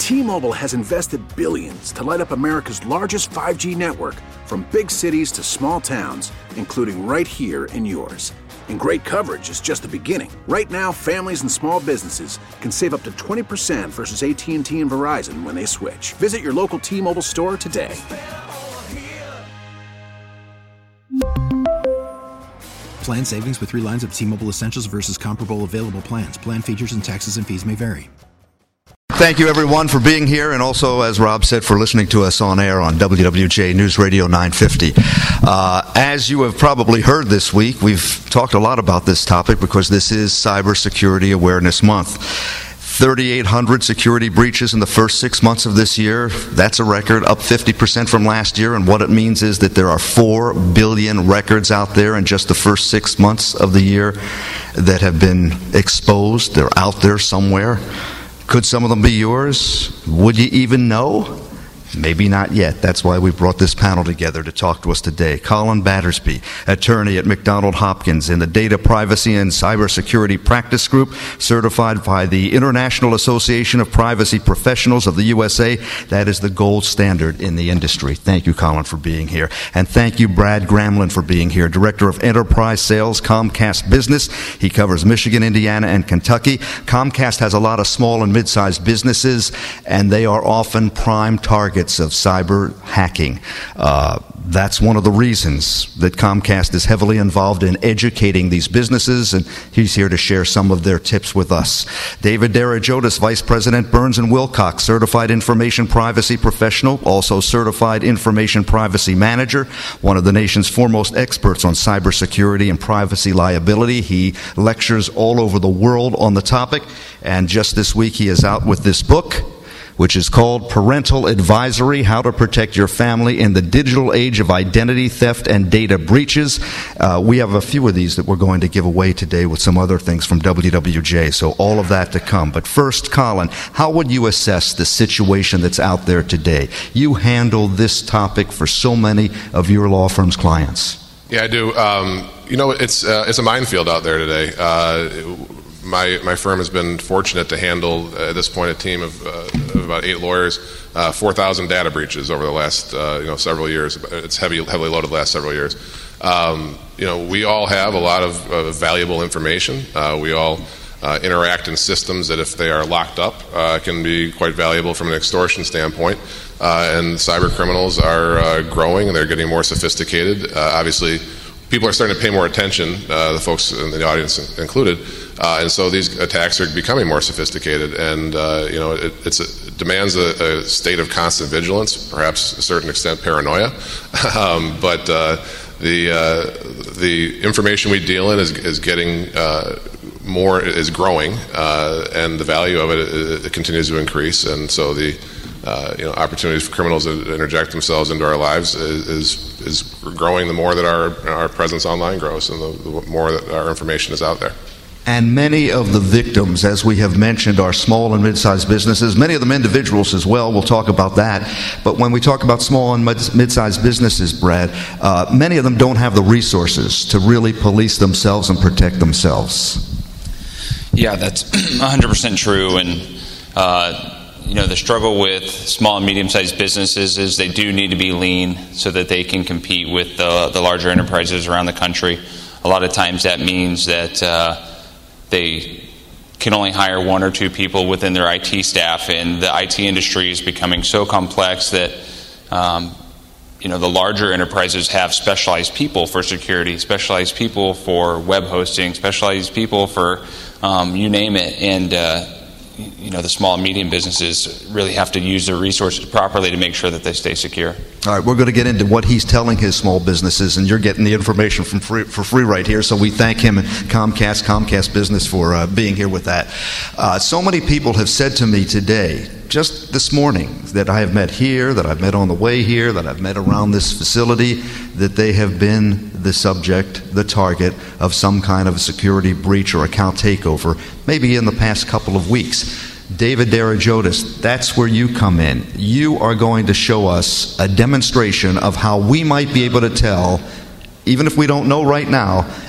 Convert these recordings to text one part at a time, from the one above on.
T-Mobile has invested billions to light up America's largest 5G network, from big cities to small towns, including right here in yours. And great coverage is just the beginning. Right now, families and small businesses can save up to 20% versus AT&T and Verizon when they switch. Visit your local T-Mobile store today. Plan savings with 3 lines of T-Mobile Essentials versus comparable available plans. Plan features and taxes and fees may vary. Thank you, everyone, for being here, and also, as Rob said, for listening to us on air on WWJ News Radio 950. As you have probably heard this week, we've talked a lot about this topic because this is Cybersecurity Awareness Month. 3,800 security breaches in the first 6 months of this year. That's a record, up 50% from last year, and what it means is that there are 4 billion records out there in just the first 6 months of the year that have been exposed. They're out there somewhere. Could some of them be yours? Would you even know? Maybe not yet. That's why we brought this panel together to talk to us today. Colin Battersby, attorney at McDonald Hopkins in the Data Privacy and Cybersecurity Practice Group, certified by the International Association of Privacy Professionals of the USA. That is the gold standard in the industry. Thank you, Colin, for being here. And thank you, Brad Gramlin, for being here, Director of Enterprise Sales, Comcast Business. He covers Michigan, Indiana, and Kentucky. Comcast has a lot of small and mid-sized businesses, and they are often prime targets of cyber hacking. That's one of the reasons that Comcast is heavily involved in educating these businesses, and he's here to share some of their tips with us. David Darajotis, Vice President, Burns & Wilcox, Certified Information Privacy Professional, also Certified Information Privacy Manager, one of the nation's foremost experts on cybersecurity and privacy liability. He lectures all over the world on the topic, and just this week he is out with this book, which is called Parental Advisory, How to Protect Your Family in the Digital Age of Identity Theft and Data Breaches. We have a few of these that we're going to give away today with some other things from WWJ, so all of that to come. But first, Colin, how would you assess the situation that's out there today? You handle this topic for so many of your law firm's clients. Yeah, I do. It's a minefield out there today. My firm has been fortunate to handle, at this point, a team of about 8 lawyers, 4,000 data breaches over the last several years. It's heavily loaded the last several years. We all have a lot of valuable information. We all interact in systems that, if they are locked up, can be quite valuable from an extortion standpoint. And cyber criminals are growing, and they're getting more sophisticated. Obviously, people are starting to pay more attention, the folks in the audience included, and so these attacks are becoming more sophisticated, and it demands a state of constant vigilance, perhaps to a certain extent paranoia, but the information we deal in is getting is growing, and the value of it continues to increase, and so the opportunities for criminals to interject themselves into our lives is growing the more that our presence online grows, and the more that our information is out there. And many of the victims, as we have mentioned, are small and mid-sized businesses, many of them individuals as well. We'll talk about that. But when we talk about small and mid-sized businesses, Brad, many of them don't have the resources to really police themselves and protect themselves. Yeah, that's 100% true. And the struggle with small and medium-sized businesses is they do need to be lean so that they can compete with the larger enterprises around the country. A lot of times that means that they can only hire 1 or 2 people within their IT staff, and the IT industry is becoming so complex that the larger enterprises have specialized people for security, specialized people for web hosting, specialized people for you name it, and the small and medium businesses really have to use their resources properly to make sure that they stay secure. All right, we're going to get into what he's telling his small businesses, and you're getting the information for free right here, so we thank him and Comcast Business for being here with that. So many people have said to me today, just this morning, that I have met here, that I've met on the way here, that I've met around this facility, that they have been the subject, the target of some kind of a security breach or account takeover, maybe in the past couple of weeks. David Darajotis, that's where you come in. You are going to show us a demonstration of how we might be able to tell, even if we don't know right now,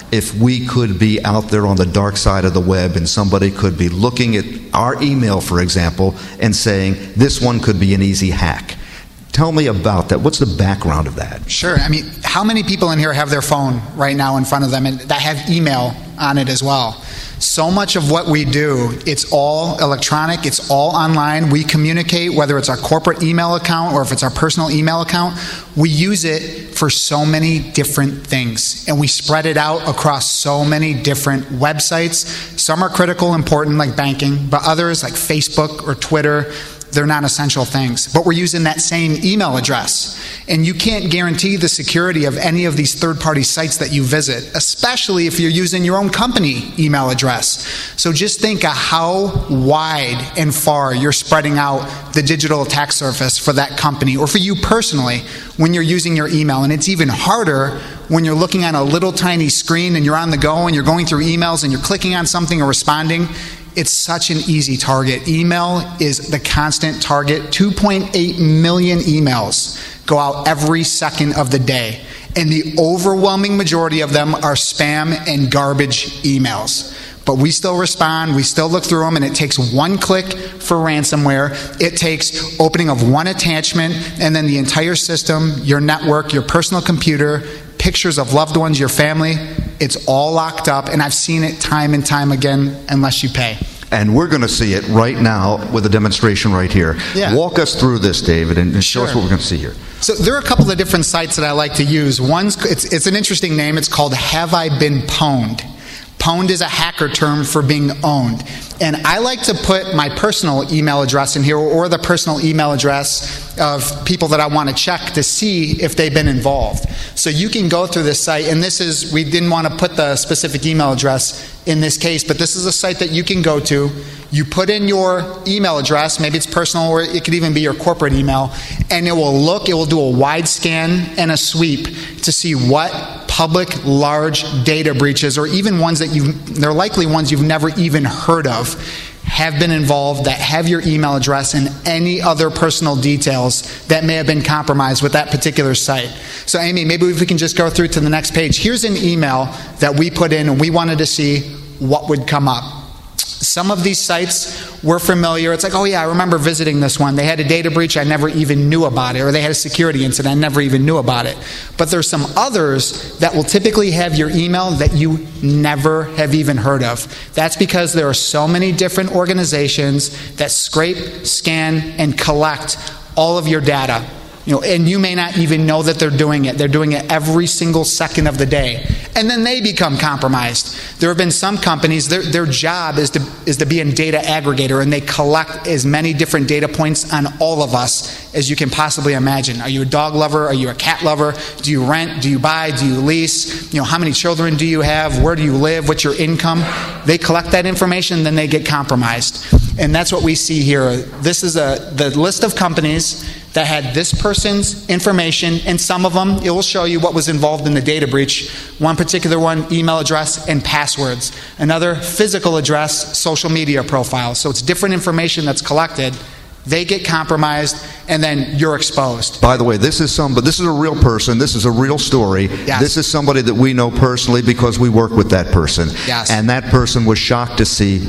if we could be out there on the dark side of the web and somebody could be looking at our email, for example, and saying, this one could be an easy hack. Tell me about that. What's the background of that? Sure. I mean, how many people in here have their phone right now in front of them and that have email on it as well? So much of what we do, it's all electronic, it's all online. We communicate, whether it's our corporate email account or if it's our personal email account, we use it for so many different things. And we spread it out across so many different websites. Some are critical, important, like banking, but others, like Facebook or Twitter, they're not essential things. But we're using that same email address. And you can't guarantee the security of any of these third-party sites that you visit, especially if you're using your own company email address. So just think of how wide and far you're spreading out the digital attack surface for that company or for you personally when you're using your email. And it's even harder when you're looking at a little tiny screen and you're on the go and you're going through emails and you're clicking on something or responding. It's such an easy target. Email is the constant target. 2.8 million emails go out every second of the day. And the overwhelming majority of them are spam and garbage emails. But we still respond, we still look through them, and it takes one click for ransomware. It takes opening of one attachment, and then the entire system, your network, your personal computer, pictures of loved ones, your family, it's all locked up, and I've seen it time and time again unless you pay. And we're going to see it right now with a demonstration right here. Yeah. Walk us through this, David, and show us what we're going to see here. So there are a couple of different sites that I like to use. One's, it's an interesting name. It's called Have I Been Pwned? Pwned is a hacker term for being owned. And I like to put my personal email address in here or the personal email address of people that I want to check to see if they've been involved. So you can go through this site, and this is, we didn't want to put the specific email address in this case, but this is a site that you can go to. You put in your email address, maybe it's personal or it could even be your corporate email, and it will do a wide scan and a sweep to see what public large data breaches, or even ones that they're likely ones you've never even heard of, have been involved, that have your email address and any other personal details that may have been compromised with that particular site. So Amy, maybe if we can just go through to the next page. Here's an email that we put in and we wanted to see what would come up. Some of these sites were familiar. It's like, oh yeah, I remember visiting this one. They had a data breach, I never even knew about it. Or they had a security incident, I never even knew about it. But there's some others that will typically have your email that you never have even heard of. That's because there are so many different organizations that scrape, scan, and collect all of your data. And you may not even know that they're doing it. They're doing it every single second of the day. And then they become compromised. There have been some companies, their job is to be a data aggregator, and they collect as many different data points on all of us as you can possibly imagine. Are you a dog lover? Are you a cat lover? Do you rent? Do you buy? Do you lease? How many children do you have? Where do you live? What's your income? They collect that information, then they get compromised. And that's what we see here. This is the list of companies that had this person's information, and some of them, it will show you what was involved in the data breach. One particular one, email address and passwords. Another, physical address, social media profile. So it's different information that's collected. They get compromised, and then you're exposed. By the way, this is a real person. This is a real story. Yes. This is somebody that we know personally because we work with that person. Yes. And that person was shocked to see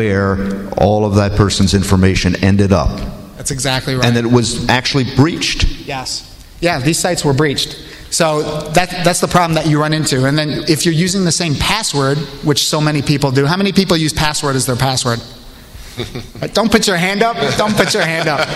where all of that person's information ended up. That's exactly right. And that it was actually breached. Yes. Yeah, these sites were breached. So that's the problem that you run into. And then if you're using the same password, which so many people do, how many people use password as their password? Don't put your hand up. Don't put your hand up.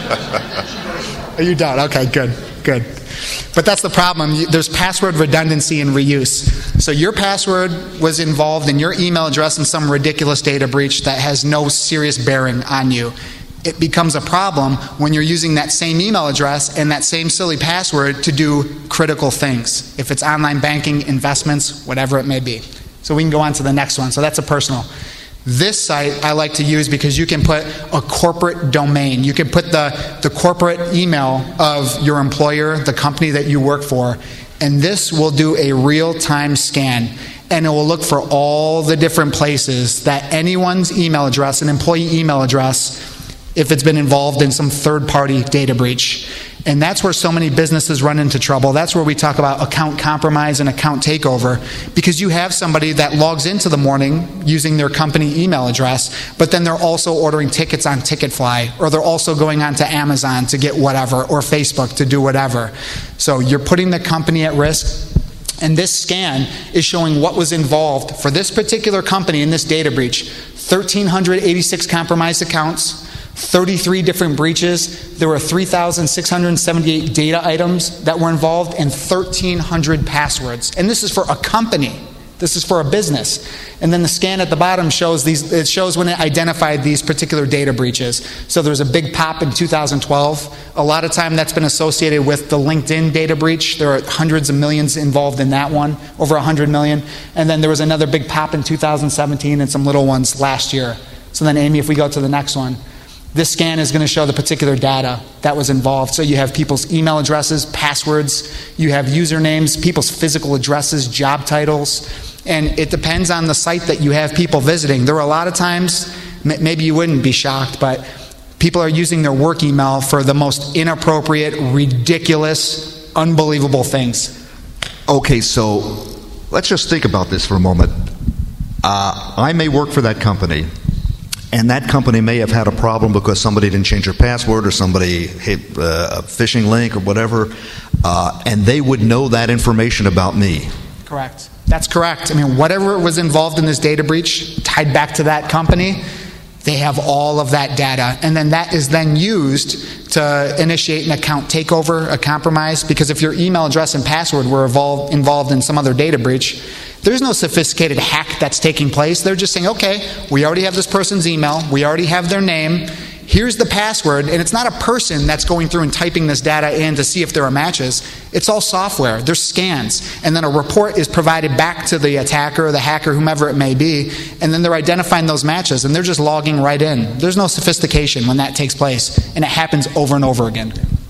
Are you done? Okay, good. But that's the problem. There's password redundancy and reuse. So your password was involved in your email address in some ridiculous data breach that has no serious bearing on you. It becomes a problem when you're using that same email address and that same silly password to do critical things. If it's online banking, investments, whatever it may be. So we can go on to the next one. So that's a personal. This site I like to use because you can put a corporate domain. You can put the corporate email of your employer, the company that you work for, and this will do a real-time scan. And it will look for all the different places that anyone's email address, an employee email address, if it's been involved in some third-party data breach. And that's where so many businesses run into trouble. That's where we talk about account compromise and account takeover, because you have somebody that logs into the morning using their company email address, but then they're also ordering tickets on Ticketfly, or they're also going on to Amazon to get whatever, or Facebook to do whatever. So you're putting the company at risk. And this scan is showing what was involved for this particular company in this data breach. 1,386 compromised accounts, 33 different breaches. There were 3,678 data items that were involved, and 1,300 passwords. And this is for a company. This is for a business. And then the scan at the bottom shows these. It shows when it identified these particular data breaches. So there was a big pop in 2012. A lot of time that's been associated with the LinkedIn data breach. There are hundreds of millions involved in that one, over 100 million. And then there was another big pop in 2017 and some little ones last year. So then, Amy, if we go to the next one. This scan is going to show the particular data that was involved. So you have people's email addresses, passwords, you have usernames, people's physical addresses, job titles, and it depends on the site that you have people visiting. There are a lot of times, maybe you wouldn't be shocked, but people are using their work email for the most inappropriate, ridiculous, unbelievable things. Okay, so let's just think about this for a moment. I may work for that company, and that company may have had a problem because somebody didn't change their password, or somebody hit a phishing link or whatever, and they would know that information about me. Correct. That's correct. I mean, whatever was involved in this data breach tied back to that company, they have all of that data. And then that is then used to initiate an account takeover, a compromise, because if your email address and password were involved in some other data breach, there's no sophisticated hack that's taking place. They're just saying, okay, we already have this person's email, we already have their name, here's the password, and it's not a person that's going through and typing this data in to see if there are matches. It's all software. There's scans. And then a report is provided back to the attacker or the hacker, whomever it may be, and then they're identifying those matches, and they're just logging right in. There's no sophistication when that takes place, and it happens over and over again.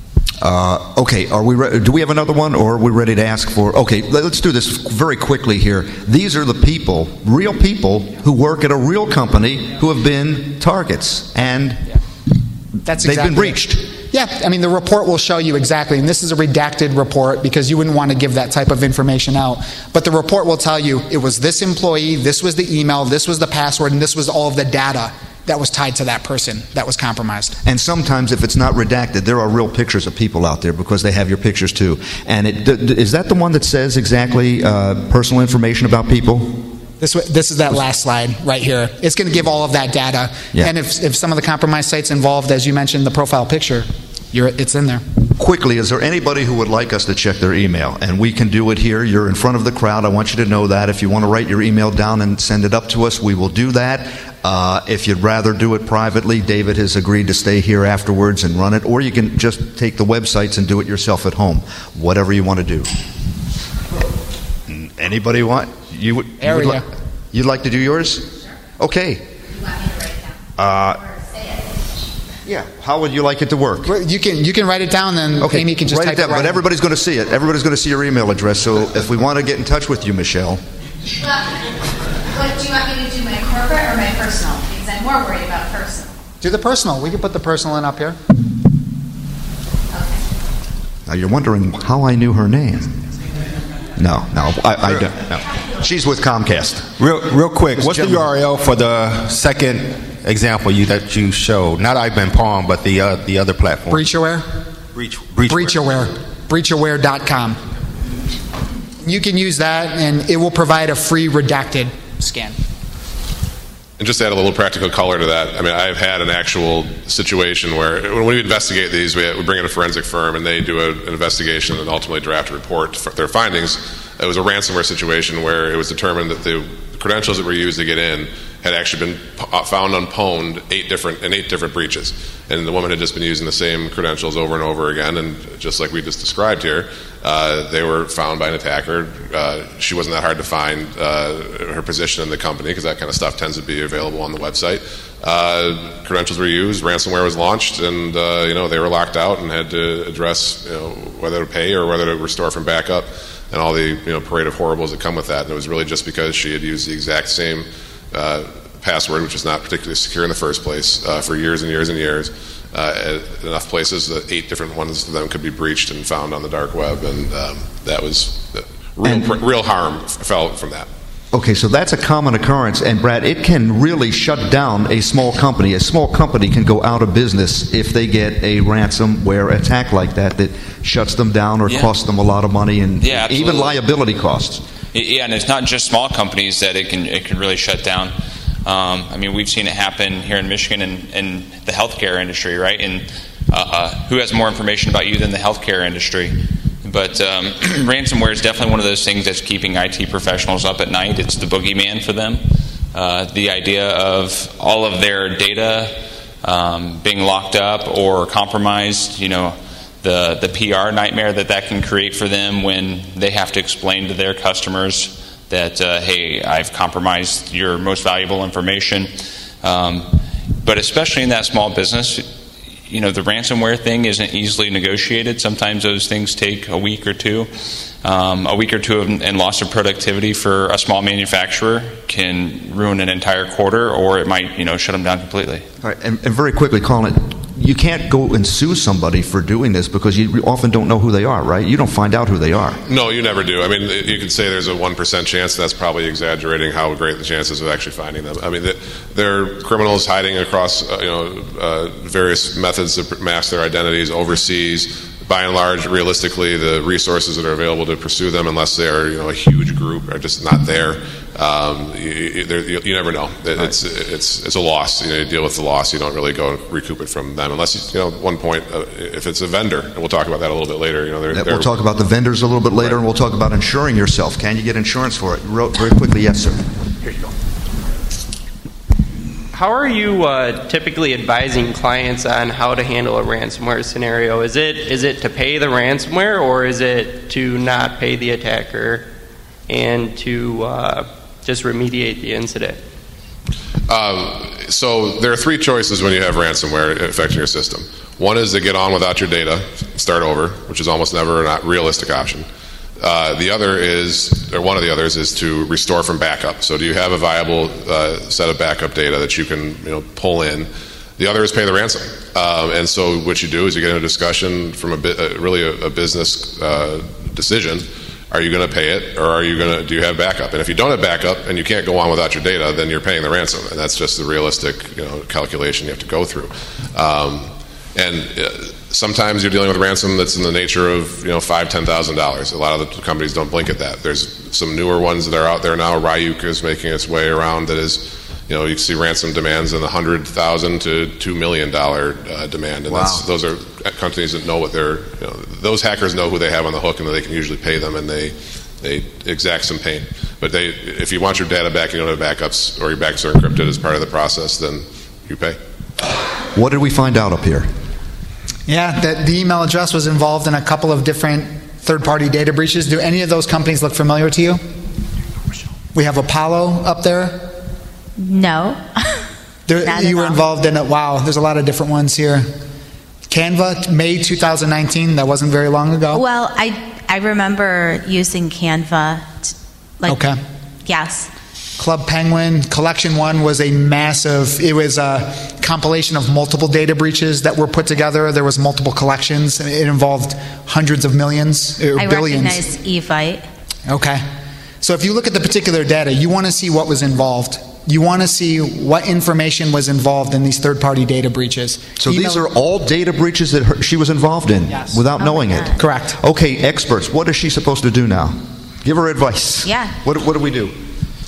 Okay, are we do we have another one, or are we ready to ask for? Okay, let's do this very quickly here. These are the people, real people, who work at a real company who have been targets, and they've been breached. Yeah, I mean, the report will show you exactly, and this is a redacted report because you wouldn't want to give that type of information out. But the report will tell you it was this employee, this was the email, this was the password, and this was all of the data that was tied to that person that was compromised. And sometimes if it's not redacted, there are real pictures of people out there because they have your pictures too. And is that the one that says exactly personal information about people? This is that last slide right here. It's going to give all of that data. Yeah. And if some of the compromised sites involved, as you mentioned, the profile picture, it's in there. Quickly, is there anybody who would like us to check their email? And we can do it here. You're in front of the crowd. I want you to know that. If you want to write your email down and send it up to us, we will do that. If you'd rather do it privately, David has agreed to stay here afterwards and run it. Or you can just take the websites and do it yourself at home. Whatever you want to do. Anybody want? You'd like to do yours? Okay. You want me to write it down? Or say it? Yeah. How would you like it to work? Well, you can write it down, then okay. Amy can just write type it down. right but everybody's going to see it. Everybody's going to see your email address. So if we want to get in touch with you, Michelle. What do you want me to do, my corporate or my personal? Because I'm more worried about personal. Do the personal. We can put the personal in up here. Okay. Now you're wondering how I knew her name. No, I don't. No. She's with Comcast. Real quick, what's the URL for the second example that you showed? Not IBM but the other platform. BreachAware? BreachAware. BreachAware.com. You can use that, and it will provide a free redacted scan. And just to add a little practical color to that, I mean, I've had an actual situation where when we investigate these, we bring in a forensic firm and they do an investigation and ultimately draft a report for their findings. It was a ransomware situation where it was determined that the credentials that were used to get in had actually been found unpwned in eight different breaches. And the woman had just been using the same credentials over and over again, and just like we just described here, they were found by an attacker. She wasn't that hard to find, her position in the company, because that kind of stuff tends to be available on the website. Credentials were used, ransomware was launched, and they were locked out and had to address whether to pay or whether to restore from backup, and all the parade of horribles that come with that. And it was really just because she had used the exact same password, which is not particularly secure in the first place, for years and years and years. at enough places that 8 different ones of them could be breached and found on the dark web, and that was real harm fell from that. Okay, so that's a common occurrence, and Brad, it can really shut down a small company. A small company can go out of business if they get a ransomware attack like that shuts them down or costs them a lot of money and even liability costs. Yeah, and it's not just small companies that it can really shut down. I mean, we've seen it happen here in Michigan in the healthcare industry, right? And who has more information about you than the healthcare industry? But ransomware is definitely one of those things that's keeping IT professionals up at night. It's the boogeyman for them. The idea of all of their data being locked up or compromised, the PR nightmare that can create for them when they have to explain to their customers that, hey, I've compromised your most valuable information. But especially in that small business, the ransomware thing isn't easily negotiated. Sometimes those things take a week or two. And loss of productivity for a small manufacturer can ruin an entire quarter, or it might, shut them down completely. All right, and very quickly, Colin, you can't go and sue somebody for doing this because you often don't know who they are, right? You don't find out who they are. No, you never do. I mean, you can say there's a 1% chance. That's probably exaggerating how great the chances of actually finding them. I mean, they're criminals hiding across various methods to mask their identities overseas. By and large, realistically, the resources that are available to pursue them, unless they are a huge group, are just not there. You never know. It's a loss. You deal with the loss. You don't really go and recoup it from them, unless at one point, if it's a vendor, and we'll talk about that a little bit later. We'll talk about the vendors a little bit later, right. And we'll talk about insuring yourself. Can you get insurance for it? Very quickly, yes, sir. Here you go. How are you typically advising clients on how to handle a ransomware scenario? Is it to pay the ransomware, or is it to not pay the attacker and to just remediate the incident? So there are 3 choices when you have ransomware affecting your system. One is to get on without your data, start over, which is almost never a realistic option. The other is, or one of the others, is to restore from backup. So do you have a viable set of backup data that you can pull in? The other is pay the ransom. And so what you do is you get in a discussion from a business decision. Are you going to pay it, or do you have backup? And if you don't have backup and you can't go on without your data, then you're paying the ransom, and that's just the realistic calculation you have to go through. Sometimes you're dealing with a ransom that's in the nature of $5,000-$10,000. A lot of the companies don't blink at that. There's some newer ones that are out there now. Ryuk is making its way around. That is, you can see ransom demands in the $100,000 to $2 million demand, and wow. Those are companies that know what they're. Those hackers know who they have on the hook, and they can usually pay them, and they exact some pain. But if you want your data back, and you don't have backups, or your backups are encrypted as part of the process, then you pay. What did we find out up here? Yeah, that the email address was involved in a couple of different third-party data breaches. Do any of those companies look familiar to you? We have Apollo up there. No. You were involved in it. Wow, there's a lot of different ones here. Canva, May 2019. That wasn't very long ago. Well, I remember using Canva. Okay. Yes. Club Penguin, Collection One was a massive, it was a compilation of multiple data breaches that were put together. There was multiple collections. It involved hundreds of millions, or I billions. recognize eFight. Okay. So if you look at the particular data, you want to see what was involved. You want to see what information was involved in these third-party data breaches. So these are all data breaches that she was involved in, yes, without knowing it? Correct. Okay, experts, what is she supposed to do now? Give her advice. Yeah. What do we do?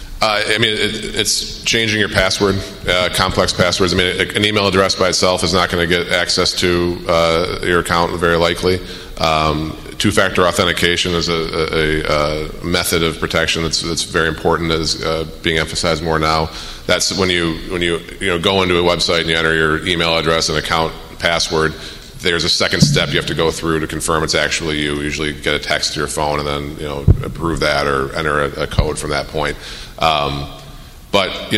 It's changing your password, complex passwords. An email address by itself is not going to get access to your account, very likely. Two-factor authentication is a method of protection that's very important, is being emphasized more now. That's when you go into a website and you enter your email address and account password. There's a second step you have to go through to confirm it's actually you. Usually get a text to your phone and then approve that or enter a code from that point. But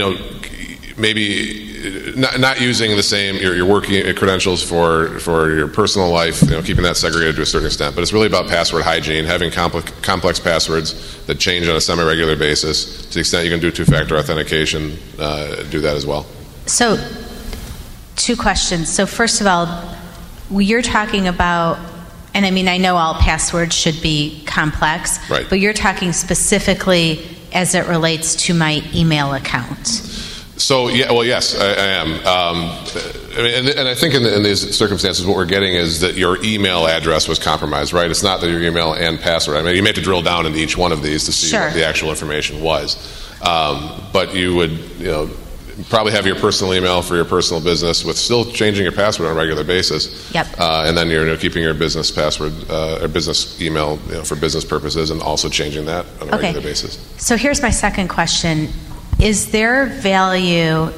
maybe not using the same your working credentials for your personal life, keeping that segregated to a certain extent. But it's really about password hygiene, having complex passwords that change on a semi-regular basis. To the extent you can do two-factor authentication, do that as well. So Two questions. So first of all, you're talking about, and I mean, I know all passwords should be complex, right, but you're talking specifically as it relates to my email account. So, yeah, well, yes, I am. And I think in these circumstances, what we're getting is that your email address was compromised, right? It's not that your email and password. I mean, you may have to drill down into each one of these to see what the actual information was. But you would, probably have your personal email for your personal business with still changing your password on a regular basis. Yep. And then you're keeping your business password or business email for business purposes and also changing that on a regular basis. So here's my second question. Is there value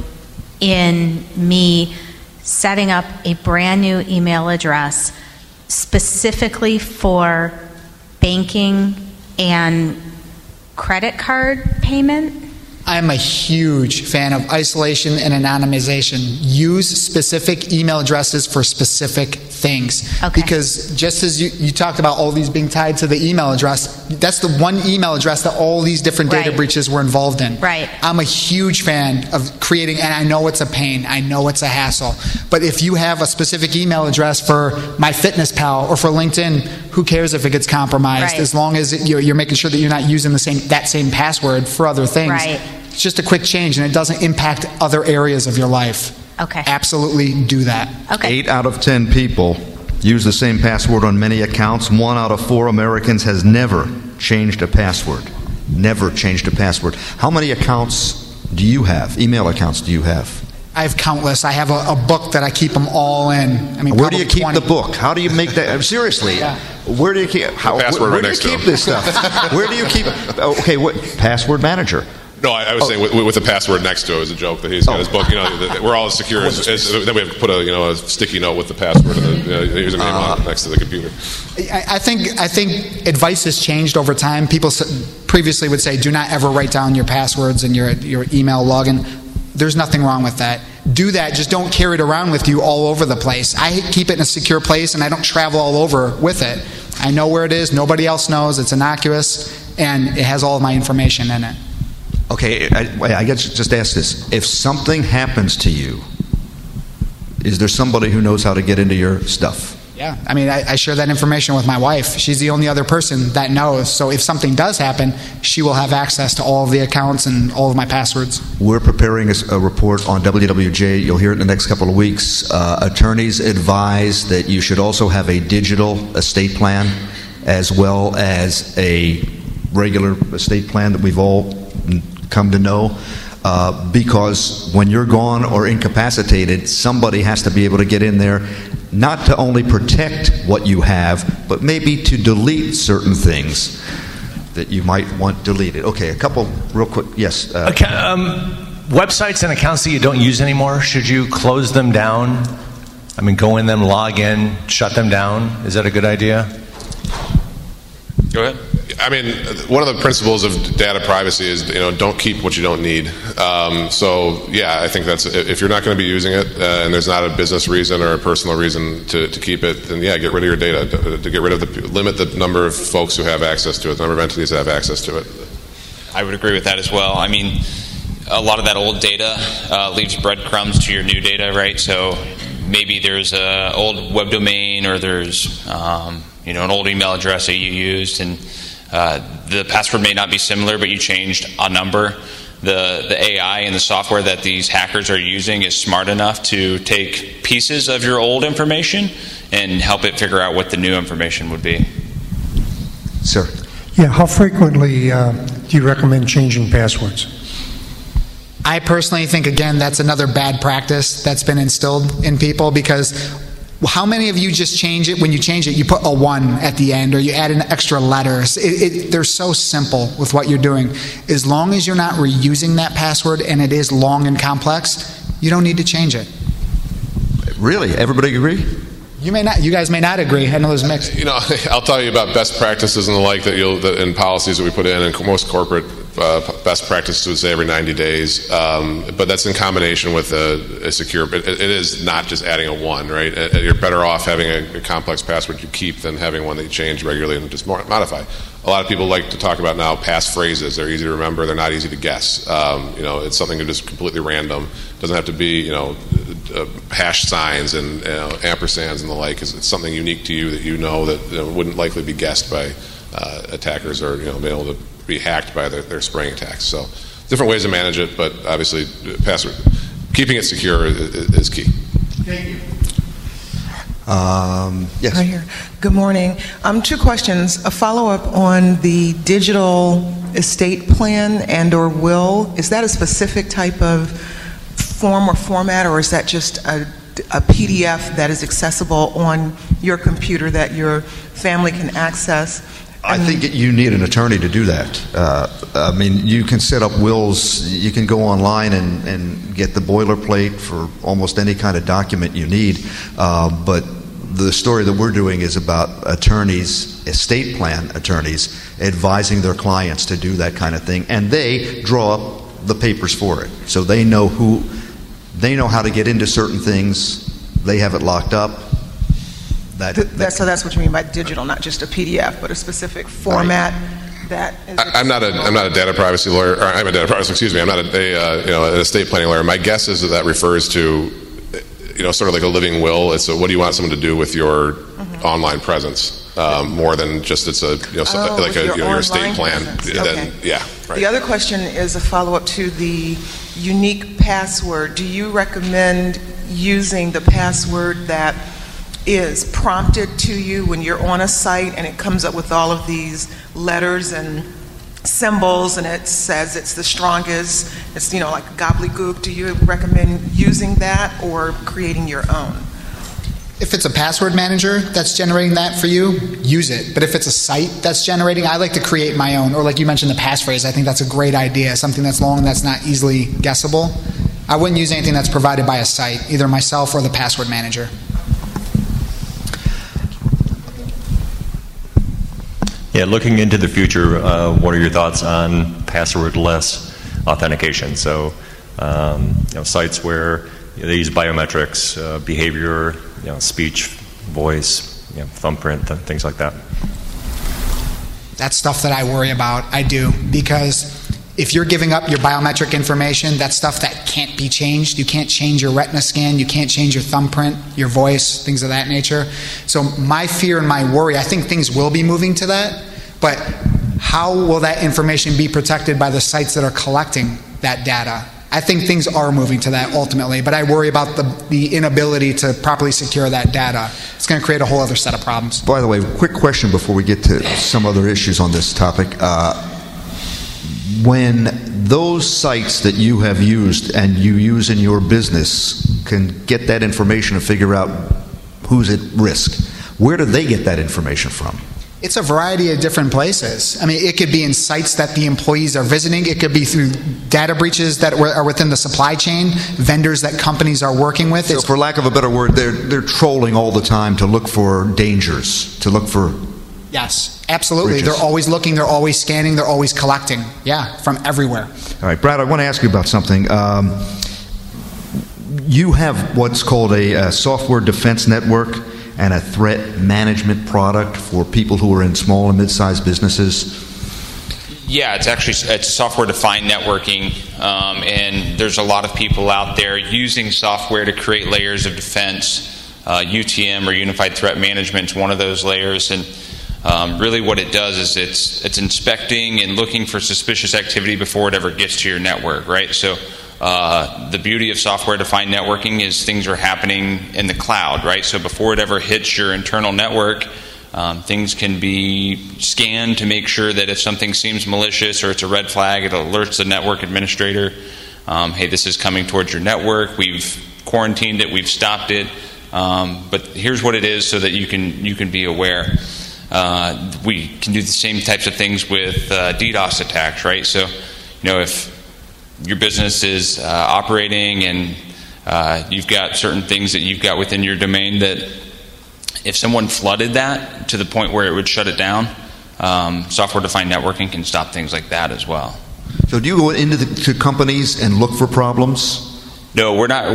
in me setting up a brand new email address specifically for banking and credit card payment? I'm a huge fan of isolation and anonymization. Use specific email addresses for specific things. Okay. Because just as you talked about all these being tied to the email address, that's the one email address that all these different data breaches were involved in. Right. I'm a huge fan of creating, and I know it's a pain, I know it's a hassle, but if you have a specific email address for MyFitnessPal or for LinkedIn, who cares if it gets compromised? Right. As long as you're making sure that you're not using that same password for other things. Right. It's just a quick change, and it doesn't impact other areas of your life. Okay. Absolutely do that. Okay. 8 out of 10 people use the same password on many accounts. 1 out of 4 Americans has never changed a password. Never changed a password. How many accounts do you have? Email accounts do you have? I have countless. I have a book that I keep them all in. I mean, where do you keep 20. the book? How do you make that? Seriously, where do you keep? Where do you keep this stuff? Where do you keep? Okay, what password manager? No, I was saying with the password next to it was a joke that he's got his book. We're all as secure as then we have to put a sticky note with the password and the username on it next to the computer. I think advice has changed over time. People previously would say, do not ever write down your passwords and your email login. There's nothing wrong with that. Do that, just don't carry it around with you all over the place. I keep it in a secure place, and I don't travel all over with it. I know where it is, nobody else knows, it's innocuous, and it has all of my information in it. Okay, I guess just ask this. If something happens to you, is there somebody who knows how to get into your stuff? Yeah, I mean, I share that information with my wife. She's the only other person that knows. So if something does happen, she will have access to all of the accounts and all of my passwords. We're preparing a report on WWJ. You'll hear it in the next couple of weeks. Attorneys advise that you should also have a digital estate plan as well as a regular estate plan that we've all come to know. Because when you're gone or incapacitated, somebody has to be able to get in there, not to only protect what you have, but maybe to delete certain things that you might want deleted. Okay, a couple real quick. Yes. Websites and accounts that you don't use anymore, should you close them down? I mean, go in them, log in, shut them down. Is that a good idea? Go ahead. I mean, one of the principles of data privacy is, don't keep what you don't need. So, yeah, I think that's, if you're not going to be using it and there's not a business reason or a personal reason to keep it, then yeah, get rid of your data. To get rid of limit the number of folks who have access to it, the number of entities that have access to it. I would agree with that as well. I mean, a lot of that old data leaves breadcrumbs to your new data, right? So maybe there's an old web domain or there's an old email address that you used, and the password may not be similar, but you changed a number. The AI and the software that these hackers are using is smart enough to take pieces of your old information and help it figure out what the new information would be. Sir? Yeah, how frequently do you recommend changing passwords? I personally think, again, that's another bad practice that's been instilled in people, because how many of you just change it? When you change it, you put a 1 at the end, or you add an extra letter. They're so simple with what you're doing. As long as you're not reusing that password and it is long and complex, you don't need to change it. Really? Everybody agree? You may not. You guys may not agree. I know there's mixed. I'll tell you about best practices and the like in policies that we put in, and most corporate best practices would say every 90 days. But that's in combination with a secure. It is not just adding a 1, right? You're better off having a complex password you keep than having one that you change regularly and just modify. A lot of people like to talk about now passphrases. They're easy to remember. They're not easy to guess. It's something that is completely random. It doesn't have to be, hash signs and ampersands and the like. It's something unique to you that that wouldn't likely be guessed by attackers or be able to be hacked by their spraying attacks. So different ways to manage it, but obviously password keeping it secure is key. Thank you. Yes. Right here. Good morning. 2 questions. A follow-up on the digital estate plan and/or will. Is that a specific type of form or format, or is that just a PDF that is accessible on your computer that your family can access? I think you need an attorney to do that. You can set up wills. You can go online and get the boilerplate for almost any kind of document you need. But the story that we're doing is about attorneys, estate plan attorneys, advising their clients to do that kind of thing, and they draw up the papers for it. So they know how to get into certain things. They have it locked up. So that's what you mean by digital, not just a PDF, but a specific format. Right. That is I'm not a data privacy lawyer. Or I'm a data privacy. Excuse me. I'm not an estate planning lawyer. My guess is that refers to, sort of like a living will. It's what do you want someone to do with your online presence, more than just it's a your estate plan. Okay. Yeah. Right. The other question is a follow-up to the unique password. Do you recommend using the password that is prompted to you when you're on a site and it comes up with all of these letters and symbols and it says it's the strongest, it's like gobbledygook? Do you recommend using that or creating your own? If it's a password manager that's generating that for you, use it. But if it's a site that's generating, I like to create my own. Or like you mentioned, the passphrase, I think that's a great idea. Something that's long, that's not easily guessable. I wouldn't use anything that's provided by a site, either myself or the password manager. Yeah, looking into the future, what are your thoughts on passwordless authentication? So, sites where they use biometrics, behavior, speech, voice, thumbprint, things like that. That's stuff that I worry about. I do, because if you're giving up your biometric information, that's stuff that can't be changed. You can't change your retina scan, you can't change your thumbprint, your voice, things of that nature. So my fear and my worry, I think things will be moving to that, but how will that information be protected by the sites that are collecting that data? I think things are moving to that ultimately, but I worry about the inability to properly secure that data. It's going to create a whole other set of problems. By the way, quick question before we get to some other issues on this topic. When those sites that you have used and you use in your business can get that information to figure out who's at risk, where do they get that information from? It's a variety of different places. I mean, it could be in sites that the employees are visiting. It could be through data breaches that are within the supply chain, vendors that companies are working with. So for lack of a better word, they're trolling all the time to look for dangers, to look for... Yes, absolutely. Breaches. They're always looking, they're always scanning, they're always collecting. Yeah, from everywhere. All right, Brad, I want to ask you about something. You have what's called a software defense network and a threat management product for people who are in small and mid-sized businesses. Yeah, it's software-defined networking, and there's a lot of people out there using software to create layers of defense. UTM, or Unified Threat Management, is one of those layers, and really what it does is it's inspecting and looking for suspicious activity before it ever gets to your network, right? So the beauty of software-defined networking is things are happening in the cloud, right? So before it ever hits your internal network, things can be scanned to make sure that if something seems malicious or it's a red flag, it alerts the network administrator, hey, this is coming towards your network, we've quarantined it, we've stopped it, but here's what it is so that you can be aware. We can do the same types of things with DDoS attacks, right? So, if your business is operating and you've got certain things that you've got within your domain that if someone flooded that to the point where it would shut it down, software-defined networking can stop things like that as well. So do you go into to companies and look for problems? No, we're not.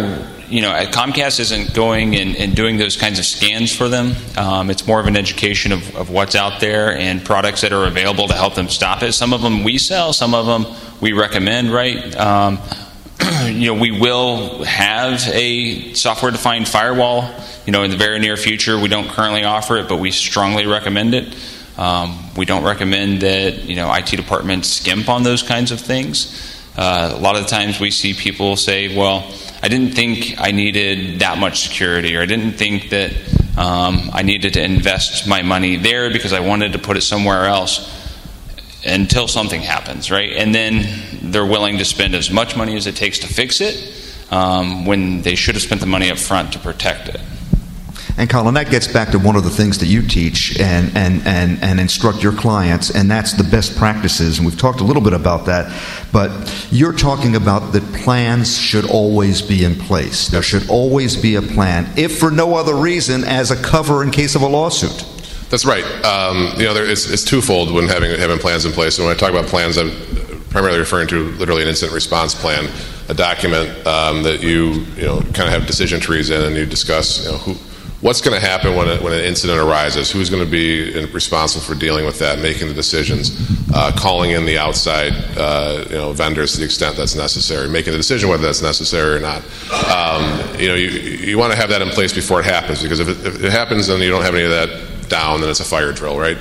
Comcast isn't going and doing those kinds of scans for them. It's more of an education of what's out there and products that are available to help them stop it. Some of them we sell, some of them we recommend, right? We will have a software-defined firewall, in the very near future. We don't currently offer it, but we strongly recommend it. We don't recommend that, IT departments skimp on those kinds of things. A lot of the times we see people say, well, I didn't think I needed that much security, or I didn't think that I needed to invest my money there because I wanted to put it somewhere else, until something happens, right? And then they're willing to spend as much money as it takes to fix it, when they should have spent the money up front to protect it. And Colin, that gets back to one of the things that you teach and instruct your clients, and that's the best practices. And we've talked a little bit about that, but you're talking about that plans should always be in place. There should always be a plan, if for no other reason as a cover in case of a lawsuit. That's right. It's twofold when having plans in place. And when I talk about plans, I'm primarily referring to literally an incident response plan, a document that you kind of have decision trees in, and you discuss what's going to happen when an incident arises, who's going to be responsible for dealing with that, making the decisions, calling in the outside vendors to the extent that's necessary, making the decision whether that's necessary or not. You want to have that in place before it happens, because if it happens and you don't have any of that down, then it's a fire drill, right?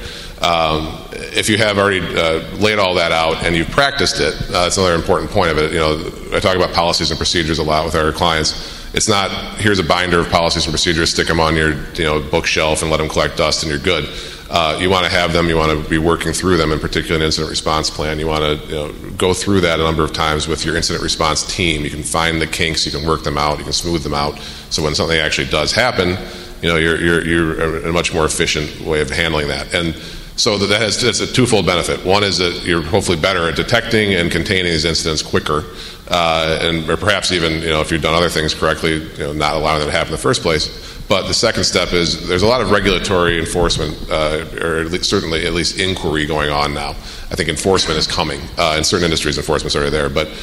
If you have already laid all that out and you've practiced it, that's another important point of it. I talk about policies and procedures a lot with our clients. It's not, here's a binder of policies and procedures, stick them on your bookshelf and let them collect dust and you're good. You want to have them, you want to be working through them, in particular an incident response plan. You want to go through that a number of times with your incident response team. You can find the kinks, you can work them out, you can smooth them out, so when something actually does happen, you're in a much more efficient way of handling that. And so that's a twofold benefit. One is that you're hopefully better at detecting and containing these incidents quicker, or perhaps even if you've done other things correctly, not allowing them to happen in the first place. But the second step is there's a lot of regulatory enforcement, or at least inquiry going on now. I think enforcement is coming. In certain industries, enforcement's already there, but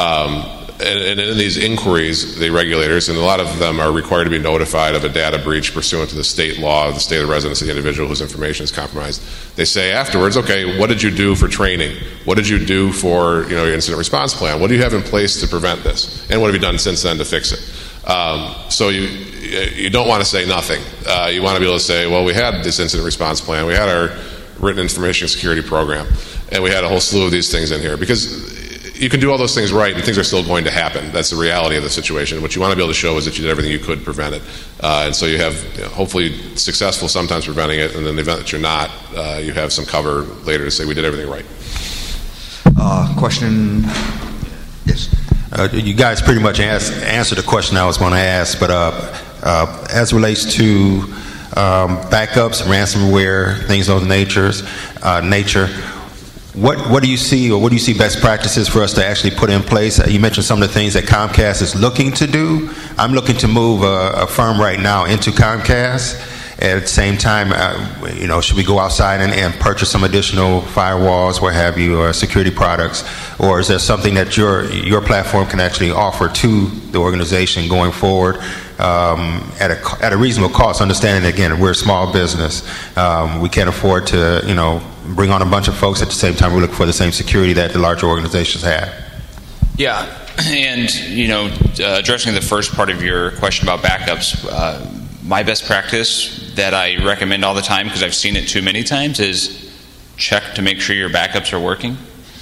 and in these inquiries, the regulators, and a lot of them are required to be notified of a data breach pursuant to the state law, the state of residence of the individual whose information is compromised. They say afterwards, okay, what did you do for training? What did you do for your incident response plan? What do you have in place to prevent this? And what have you done since then to fix it? So you don't want to say nothing. You want to be able to say, well, we had this incident response plan, we had our written information security program, and we had a whole slew of these things in here. Because you can do all those things right, and things are still going to happen. That's the reality of the situation. What you want to be able to show is that you did everything you could to prevent it. And so you have, hopefully successful sometimes preventing it, and in the event that you're not, you have some cover later to say we did everything right. Question? Yes. You guys pretty much answered the question I was going to ask, but as it relates to backups, ransomware, things of those nature, what do you see, or what do you see best practices for us to actually put in place? You mentioned some of the things that Comcast is looking to do. I'm looking to move a firm right now into Comcast. At the same time, should we go outside and purchase some additional firewalls, what have you, or security products, or is there something that your platform can actually offer to the organization going forward at a reasonable cost? Understanding, again, we're a small business, we can't afford to bring on a bunch of folks at the same time. We look for the same security that the larger organizations have. Yeah, and addressing the first part of your question about backups, my best practice that I recommend all the time, because I've seen it too many times, is check to make sure your backups are working.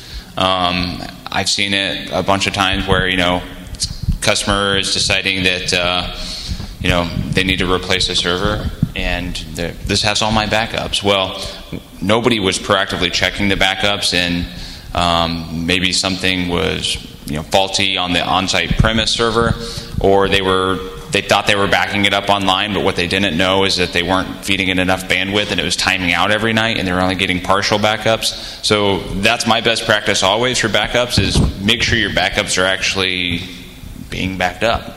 I've seen it a bunch of times where customer is deciding that they need to replace a server, and this has all my backups. Well, nobody was proactively checking the backups, and maybe something was faulty on the on-site premise server, or they thought they were backing it up online, but what they didn't know is that they weren't feeding it enough bandwidth, and it was timing out every night, and they were only getting partial backups. So that's my best practice always for backups, is make sure your backups are actually being backed up.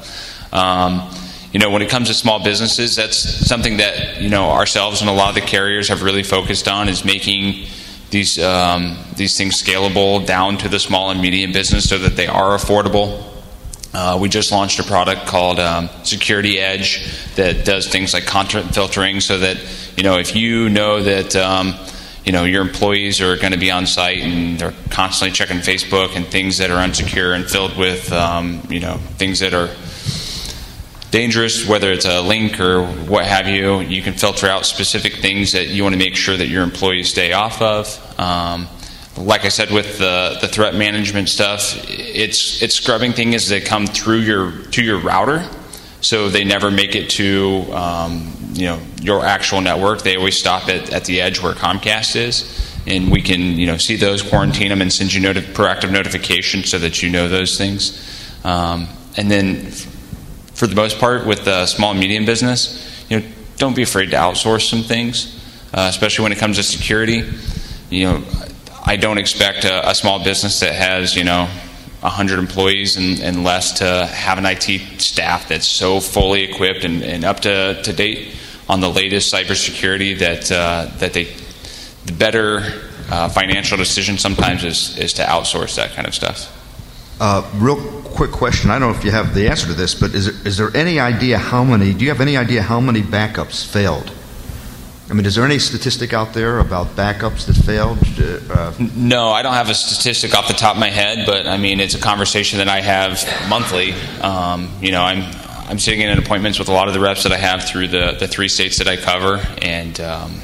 When it comes to small businesses, that's something that ourselves and a lot of the carriers have really focused on, is making these things scalable down to the small and medium business so that they are affordable. We just launched a product called Security Edge that does things like content filtering, so that if you know that your employees are going to be on site and they're constantly checking Facebook and things that are unsecure and filled with things that are dangerous, whether it's a link or what have you, you can filter out specific things that you want to make sure that your employees stay off of. Like I said, with the threat management stuff, it's scrubbing things that come through your router, so they never make it to your actual network. They always stop at the edge where Comcast is, and we can see those, quarantine them, and send you proactive notifications so that you know those things. And then, for the most part, with the small and medium business, don't be afraid to outsource some things, especially when it comes to security. I don't expect a small business that has 100 employees and less to have an IT staff that's so fully equipped and up to date on the latest cybersecurity that the better financial decision sometimes is to outsource that kind of stuff. Real quick question. I don't know if you have the answer to this, but is there any idea do you have any idea how many backups failed? I mean, is there any statistic out there about backups that failed? No, I don't have a statistic off the top of my head, but I mean, it's a conversation that I have monthly. I'm sitting in appointments with a lot of the reps that I have through the 3 states that I cover, and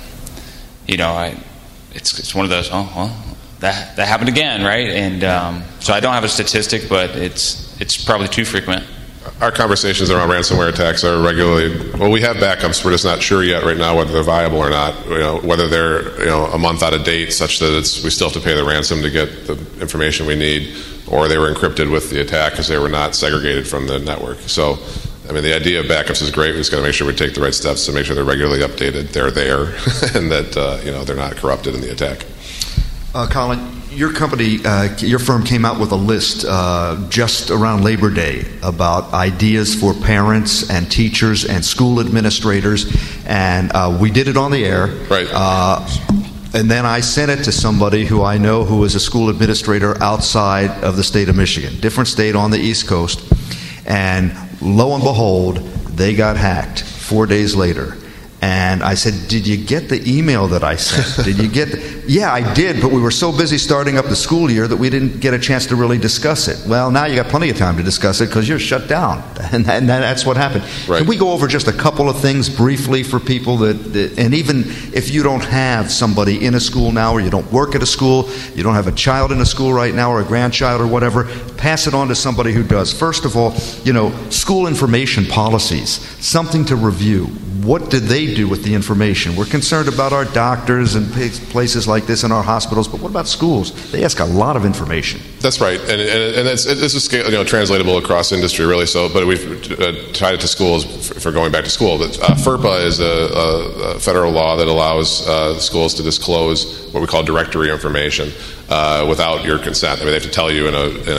it's one of those. That happened again, right? And so I don't have a statistic, but it's probably too frequent. Our conversations around ransomware attacks are regularly, we have backups, we're just not sure yet right now whether they're viable or not, whether they're a month out of date such that we still have to pay the ransom to get the information we need, or they were encrypted with the attack because they were not segregated from the network. So, I mean, the idea of backups is great. We just got to make sure we take the right steps to make sure they're regularly updated, they're there, and that they're not corrupted in the attack. Colin, your company, your firm came out with a list just around Labor Day about ideas for parents and teachers and school administrators, and we did it on the air. Right. And then I sent it to somebody who I know who is a school administrator outside of the state of Michigan, different state on the East Coast, and lo and behold, they got hacked 4 days later. And I said, did you get the email that I sent? Did you get Yeah, I did, but we were so busy starting up the school year that we didn't get a chance to really discuss it. Well, now you got plenty of time to discuss it because you're shut down. And that's what happened. Right. Can we go over just a couple of things briefly for people that, and even if you don't have somebody in a school now, or you don't work at a school, you don't have a child in a school right now, or a grandchild or whatever, pass it on to somebody who does. First of all, school information policies, something to review. What did they do with the information? We're concerned about our doctors and places like this in our hospitals, but what about schools? They ask a lot of information. That's right, and it's a translatable across industry, really. So, but we've tied it to schools for going back to school. But FERPA is a federal law that allows schools to disclose what we call directory information without your consent. I mean, they have to tell you in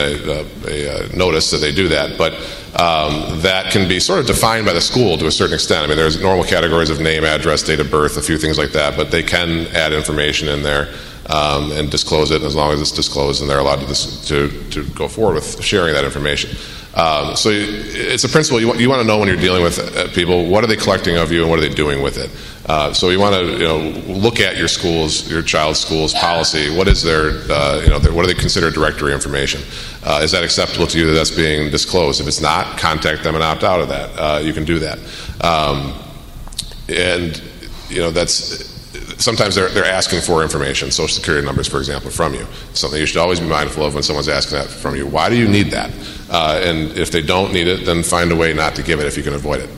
a notice that they do that, but that can be sort of defined by the school to a certain extent. I mean, there's normal categories of name, address, date of birth, a few things like that, but they can add information in there and disclose it. And as long as it's disclosed, and they're allowed to go forward with sharing that information. So it's a principle you want to know when you're dealing with people. What are they collecting of you, and what are they doing with it? So you want to look at your child's school's policy. What is their what do they consider directory information? Is that acceptable to you that that's being disclosed? If it's not, contact them and opt out of that. You can do that, and that's. Sometimes they're asking for information, Social Security numbers, for example, from you. Something you should always be mindful of when someone's asking that from you. Why do you need that? And if they don't need it, then find a way not to give it if you can avoid it.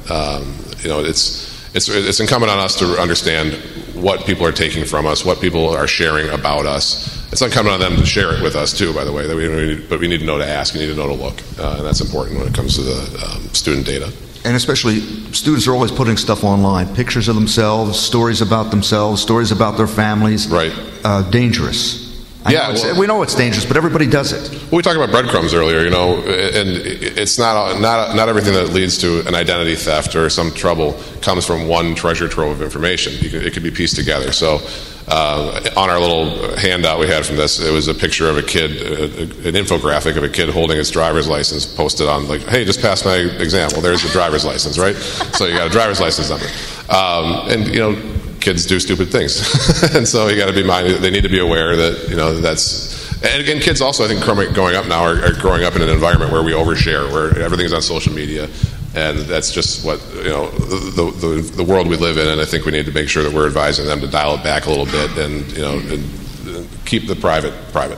It's incumbent on us to understand what people are taking from us, what people are sharing about us. It's incumbent on them to share it with us too, by the way. But we need to know to ask. We need to know to look, and that's important when it comes to the student data. And especially, students are always putting stuff online, pictures of themselves, stories about themselves, stories about their families. Right. Dangerous. We know it's dangerous, but everybody does it. Well, we talked about breadcrumbs earlier, and it's not everything that leads to an identity theft or some trouble comes from one treasure trove of information. It could be pieced together. So on our little handout we had from this, it was a picture of a kid, an infographic of a kid holding his driver's license posted on, like, hey, just passed my exam. Well, there's the driver's license, right? So you got a driver's license number. And, kids do stupid things. And so you got to be minded. They need to be aware that, that's... And kids also, I think, growing up now are growing up in an environment where we overshare, where everything's on social media. And that's just what, the world we live in. And I think we need to make sure that we're advising them to dial it back a little bit and keep the private.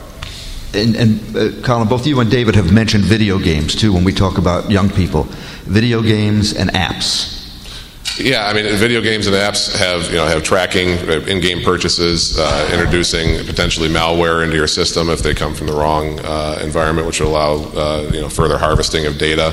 And Colin, both you and David have mentioned video games, too, when we talk about young people. Video games and apps. Yeah, I mean, video games and apps have tracking, in-game purchases, introducing potentially malware into your system if they come from the wrong environment, which will allow further harvesting of data.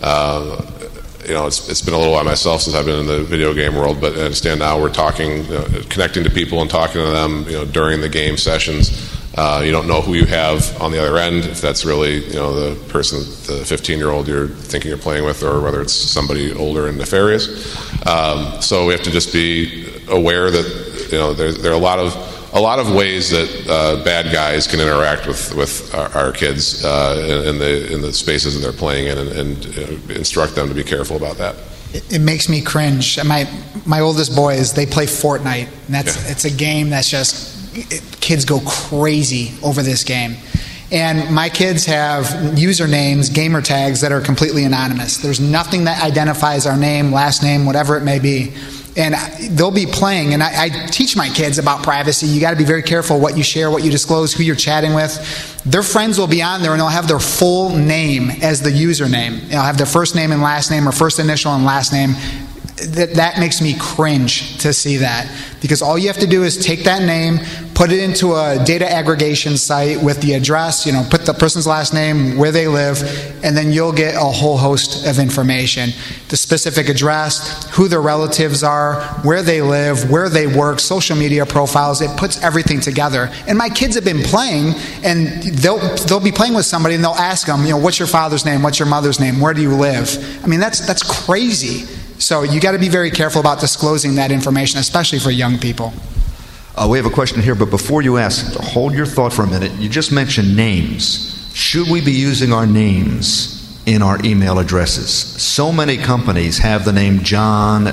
It's been a little while myself since I've been in the video game world, but I understand now we're talking, connecting to people and talking to them, during the game sessions. You don't know who you have on the other end, if that's really, the person, the 15-year-old you're thinking you're playing with, or whether it's somebody older and nefarious. So we have to just be aware that, there are a lot of ways that bad guys can interact with our kids in the spaces that they're playing in, and instruct them to be careful about that. It makes me cringe. My oldest boys, they play Fortnite, and it's a game that's just... kids go crazy over this game. And my kids have usernames, gamer tags that are completely anonymous. There's nothing that identifies our name, last name, whatever it may be. And they'll be playing, and I teach my kids about privacy. You got to be very careful what you share, what you disclose, who you're chatting with. Their friends will be on there, and they'll have their full name as the username. They'll have their first name and last name, or first initial and last name. That makes me cringe to see that, because all you have to do is take that name, put it into a data aggregation site with the address, put the person's last name, where they live, and then you'll get a whole host of information. The specific address, who their relatives are, where they live, where they work, social media profiles. It puts everything together. And my kids have been playing, and they'll be playing with somebody, and they'll ask them, what's your father's name, what's your mother's name, where do you live? I mean, that's crazy. So you got to be very careful about disclosing that information, especially for young people. We have a question here, but before you ask, hold your thought for a minute. You just mentioned names. Should we be using our names in our email addresses? So many companies have the name John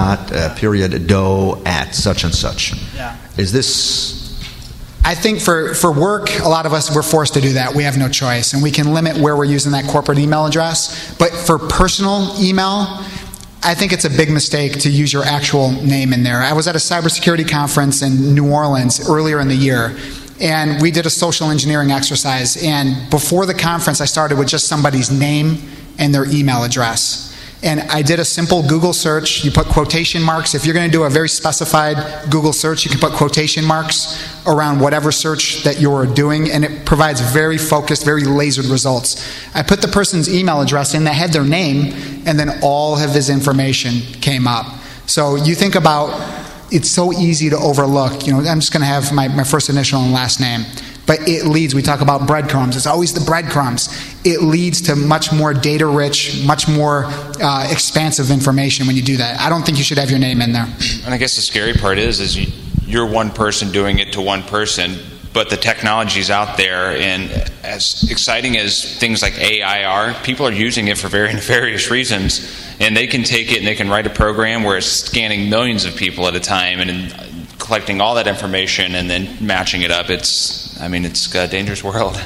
Doe at such and such. Yeah. Is this... I think for work, a lot of us, we're forced to do that. We have no choice, and we can limit where we're using that corporate email address. But for personal email, I think it's a big mistake to use your actual name in there. I was at a cybersecurity conference in New Orleans earlier in the year, and we did a social engineering exercise. And before the conference, I started with just somebody's name and their email address. And I did a simple Google search. You put quotation marks. If you're going to do a very specified Google search, you can put quotation marks around whatever search that you're doing, and it provides very focused, very lasered results. I put the person's email address in that had their name, and then all of his information came up. So you think about, it's so easy to overlook. I'm just going to have my first initial and last name. But it leads, we talk about breadcrumbs, it's always the breadcrumbs. It leads to much more data-rich, much more expansive information when you do that. I don't think you should have your name in there. And I guess the scary part is you're one person doing it to one person, but the technology's out there, and as exciting as things like AI are, people are using it for very nefarious reasons, and they can take it and they can write a program where it's scanning millions of people at a time and collecting all that information and then matching it up. It's a dangerous world.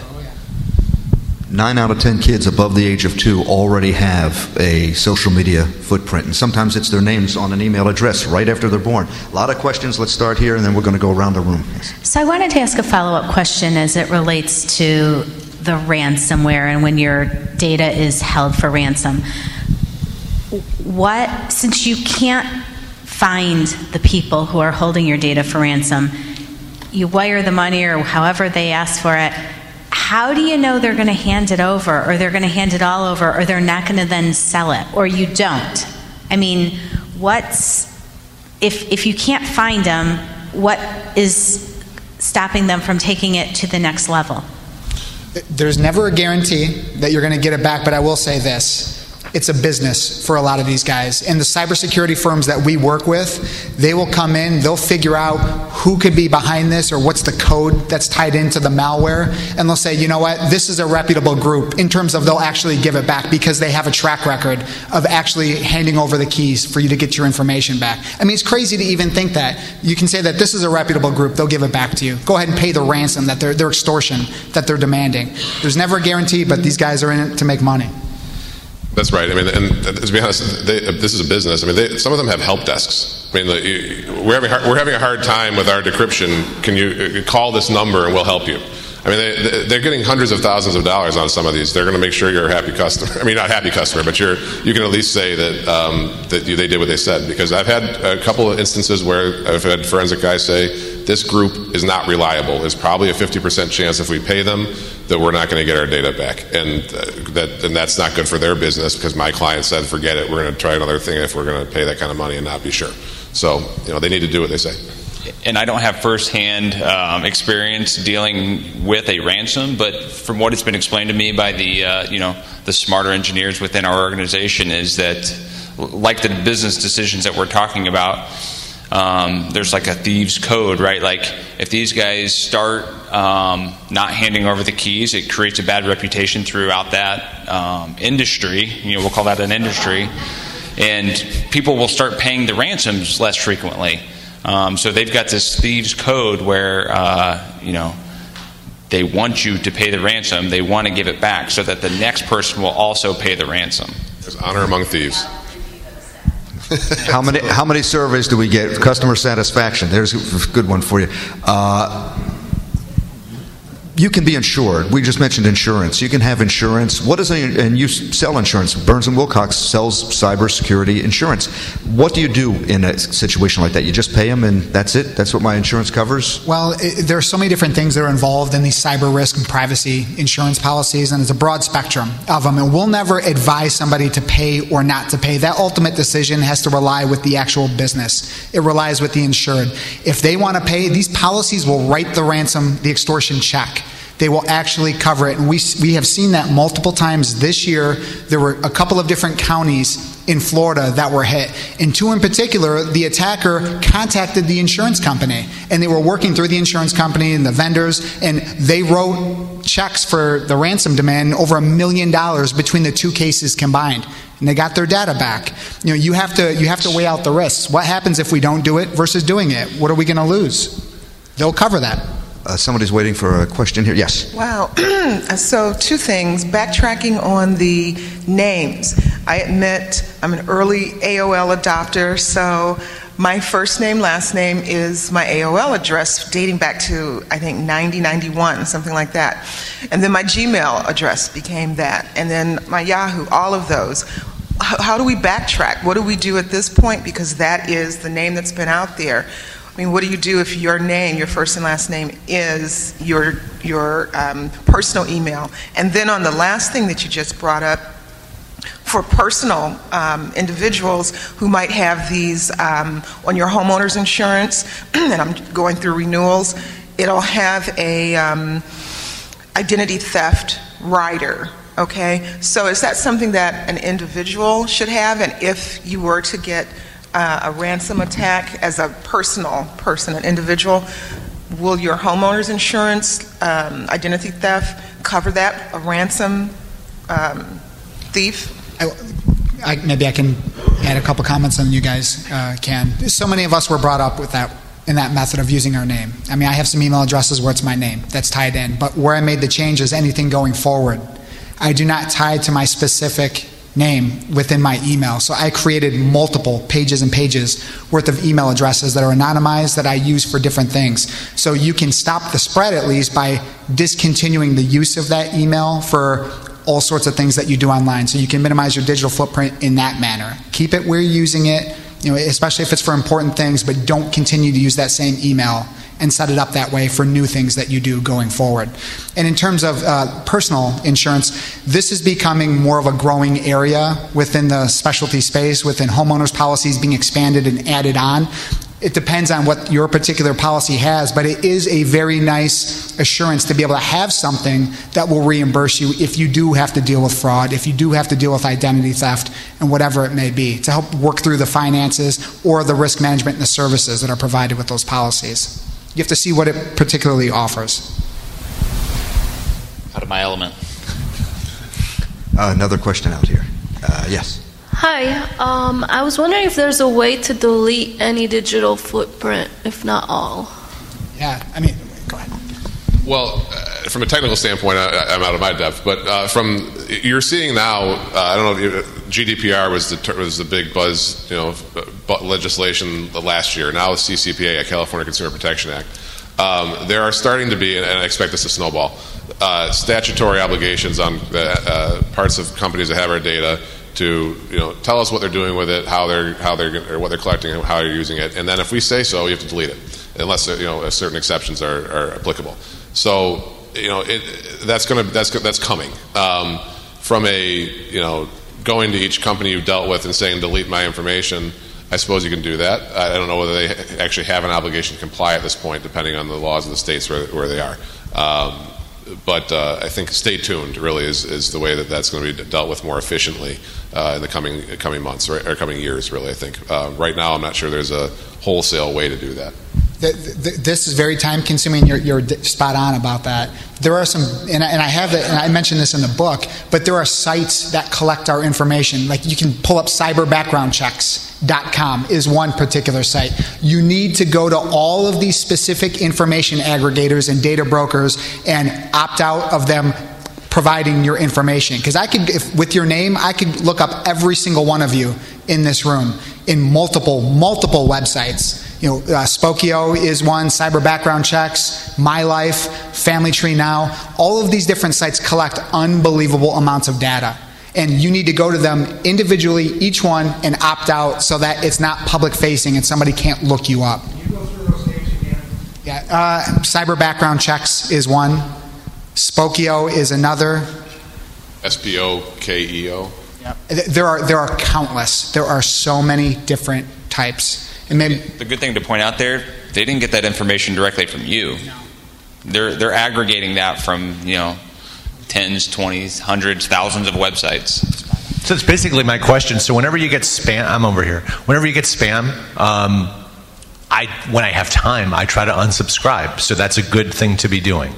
9 out of 10 kids above the age of 2 already have a social media footprint, and sometimes it's their names on an email address right after they're born. A lot of questions. Let's start here, and then we're going to go around the room. Yes. So I wanted to ask a follow-up question as it relates to the ransomware and when your data is held for ransom. Since you can't find the people who are holding your data for ransom, you wire the money or however they ask for it, how do you know they're going to hand it over, or they're going to hand it all over, or they're not going to then sell it, or you don't? I mean, if you can't find them, what is stopping them from taking it to the next level? There's never a guarantee that you're going to get it back, but I will say this. It's a business for a lot of these guys. And the cybersecurity firms that we work with, they will come in, they'll figure out who could be behind this or what's the code that's tied into the malware, and they'll say, you know what, this is a reputable group in terms of they'll actually give it back because they have a track record of actually handing over the keys for you to get your information back. I mean, it's crazy to even think that. You can say that this is a reputable group, they'll give it back to you. Go ahead and pay the ransom, that their extortion that they're demanding. There's never a guarantee, but these guys are in it to make money. That's right. I mean, and to be honest, this is a business. I mean, some of them have help desks. I mean, we're having a hard time with our decryption. Can you call this number and we'll help you? I mean, they're getting hundreds of thousands of dollars on some of these. They're going to make sure you're a happy customer. I mean, not happy customer, but you can at least say that they did what they said. Because I've had a couple of instances where I've had forensic guys say, this group is not reliable. There's probably a 50% chance if we pay them that we're not going to get our data back. And that's not good for their business because my client said, forget it, we're going to try another thing if we're going to pay that kind of money and not be sure. So, they need to do what they say. And I don't have firsthand experience dealing with a ransom, but from what has been explained to me by the smarter engineers within our organization is that, like the business decisions that we're talking about, there's like a thieves code, right? Like if these guys start not handing over the keys, it creates a bad reputation throughout that industry. We'll call that an industry, and people will start paying the ransoms less frequently. So they've got this thieves code where they want you to pay the ransom. They want to give it back so that the next person will also pay the ransom. There's honor among thieves. How many surveys do we get? Customer satisfaction. There's a good one for you. You can be insured. We just mentioned insurance. You can have insurance. And you sell insurance. Burns & Wilcox sells cybersecurity insurance. What do you do in a situation like that? You just pay them and that's it? That's what my insurance covers? Well, there are so many different things that are involved in these cyber risk and privacy insurance policies, and it's a broad spectrum of them. And we'll never advise somebody to pay or not to pay. That ultimate decision has to rely with the actual business. It relies with the insured. If they want to pay, these policies will write the ransom, the extortion check. They will actually cover it. And we have seen that multiple times this year. There were a couple of different counties in Florida that were hit. In two in particular, the attacker contacted the insurance company, and they were working through the insurance company and the vendors, and they wrote checks for the ransom demand over $1 million between the two cases combined. And they got their data back. You have to weigh out the risks. What happens if we don't do it versus doing it? What are we going to lose? They'll cover that. Somebody's waiting for a question here. Yes. Wow. So two things. Backtracking on the names. I admit I'm an early AOL adopter, so my first name, last name is my AOL address dating back to, I think, 91, something like that. And then my Gmail address became that. And then my Yahoo, all of those. How do we backtrack? What do we do at this point? Because that is the name that's been out there. I mean, what do you do if your name, your first and last name, is your personal email? And then on the last thing that you just brought up, for personal individuals who might have these on your homeowner's insurance, and I'm going through renewals, it'll have a identity theft rider. Okay, so is that something that an individual should have? And if you were to get a ransom attack as a personal person, an individual, will your homeowner's insurance identity theft cover that, a ransom thief? Maybe I can add a couple comments and you guys can. So many of us were brought up with that, in that method of using our name. I mean, I have some email addresses where it's my name that's tied in, but where I made the change is anything going forward. I do not tie to my specific name within my email. So I created multiple pages and pages worth of email addresses that are anonymized that I use for different things. So you can stop the spread at least by discontinuing the use of that email for all sorts of things that you do online. So you can minimize your digital footprint in that manner. Keep it where you're using it, especially if it's for important things, but don't continue to use that same email and set it up that way for new things that you do going forward. And in terms of personal insurance, this is becoming more of a growing area within the specialty space, within homeowners policies being expanded and added on. It depends on what your particular policy has, but it is a very nice assurance to be able to have something that will reimburse you if you do have to deal with fraud, if you do have to deal with identity theft, and whatever it may be, to help work through the finances or the risk management and the services that are provided with those policies. You have to see what it particularly offers. Out of my element. Another question out here. Yes. Hi, I was wondering if there's a way to delete any digital footprint, if not all. Yeah, I mean, go ahead. Well, from a technical standpoint, I'm out of my depth, but you're seeing now. I don't know if GDPR was the big buzz, legislation last year. Now with CCPA, California Consumer Protection Act, there are starting to be, and I expect this to snowball, statutory obligations on parts of companies that have our data to tell us what they're doing with it, how they're or what they're collecting, and how you're using it, and then if we say so, you have to delete it, unless certain exceptions are applicable. So that's coming. From a going to each company you've dealt with and saying delete my information, I suppose you can do that. I don't know whether they actually have an obligation to comply at this point, depending on the laws of the states where they are. But I think stay tuned really is the way that's going to be dealt with more efficiently in the coming months or coming years, really, I think. Right now, I'm not sure there's a wholesale way to do that. This is very time consuming. You're spot on about that. There are some, and I have it, and I mentioned this in the book, but there are sites that collect our information. Like you can pull up cyberbackgroundchecks.com is one particular site. You need to go to all of these specific information aggregators and data brokers and opt out of them providing your information. Because with your name, I could look up every single one of you in this room in multiple websites. Spokio is one, Cyber Background Checks, My Life, Family Tree Now. All of these different sites collect unbelievable amounts of data. And you need to go to them individually, each one, and opt out so that it's not public facing and somebody can't look you up. Can you go through those names again? Yeah, Cyber Background Checks is one. Spokio is another. SPOKEO. Yep. There are countless. There are so many different types. And maybe the good thing to point out there, they didn't get that information directly from you. No. They're aggregating that from tens, 20s, hundreds, thousands of websites. So it's basically my question. So whenever you get spam, I'm over here. Whenever you get spam, when I have time, I try to unsubscribe. So that's a good thing to be doing.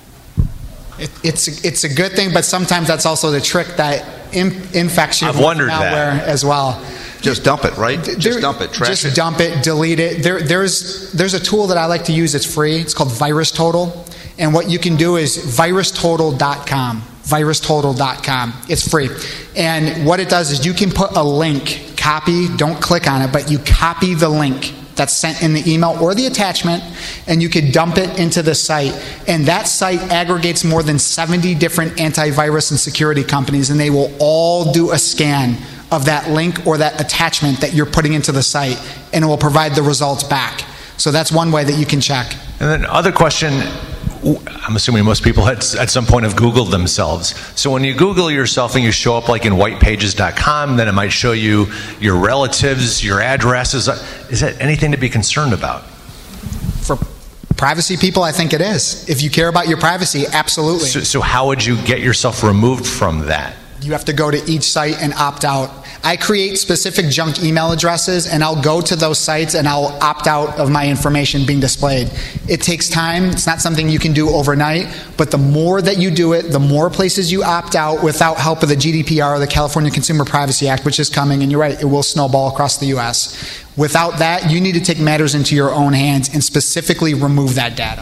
It's a good thing, but sometimes that's also the trick that infects you with malware as well. Just dump it, right? Just dump it, trash it. Just dump it, delete it. There's a tool that I like to use. It's free. It's called VirusTotal. And what you can do is virustotal.com. VirusTotal.com. It's free. And what it does is you can put a link, don't click on it, but you copy the link that's sent in the email or the attachment, and you could dump it into the site. And that site aggregates more than 70 different antivirus and security companies, and they will all do a scan of that link or that attachment that you're putting into the site, and it will provide the results back. So that's one way that you can check. And then other question, I'm assuming most people at some point have Googled themselves. So when you Google yourself and you show up like in whitepages.com, then it might show you your relatives, your addresses. Is that anything to be concerned about? For privacy people, I think it is. If you care about your privacy, absolutely. So how would you get yourself removed from that? You have to go to each site and opt out. I create specific junk email addresses, and I'll go to those sites and I'll opt out of my information being displayed. It takes time. It's not something you can do overnight, but the more that you do it, the more places you opt out without help of the GDPR, or the California Consumer Privacy Act, which is coming, and you're right, it will snowball across the U.S. Without that, you need to take matters into your own hands and specifically remove that data.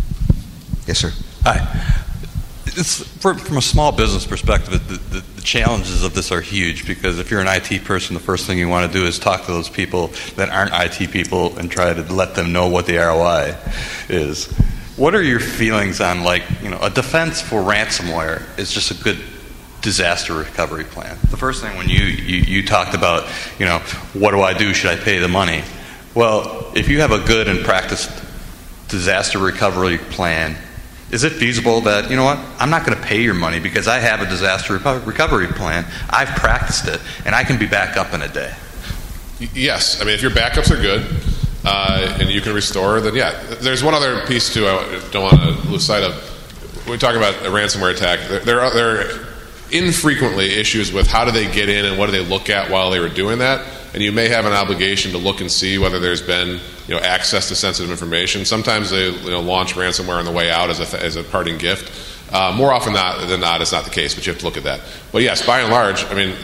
Yes, sir. Hi. From a small business perspective, the challenges of this are huge, because if you're an IT person, the first thing you want to do is talk to those people that aren't IT people and try to let them know what the ROI is. What are your feelings on, a defense for ransomware is just a good disaster recovery plan? The first thing when you talked about, what do I do? Should I pay the money? Well, if you have a good and practiced disaster recovery plan, is it feasible that, I'm not going to pay your money because I have a disaster recovery plan, I've practiced it, and I can be back up in a day? Yes. I mean, if your backups are good, and you can restore, then yeah. There's one other piece too I don't want to lose sight of. When we talk about a ransomware attack, there are infrequently issues with how do they get in and what do they look at while they were doing that, and you may have an obligation to look and see whether there's been access to sensitive information. Sometimes they launch ransomware on the way out as a parting gift. More often than not, it's not the case, but you have to look at that. But yes, by and large, I mean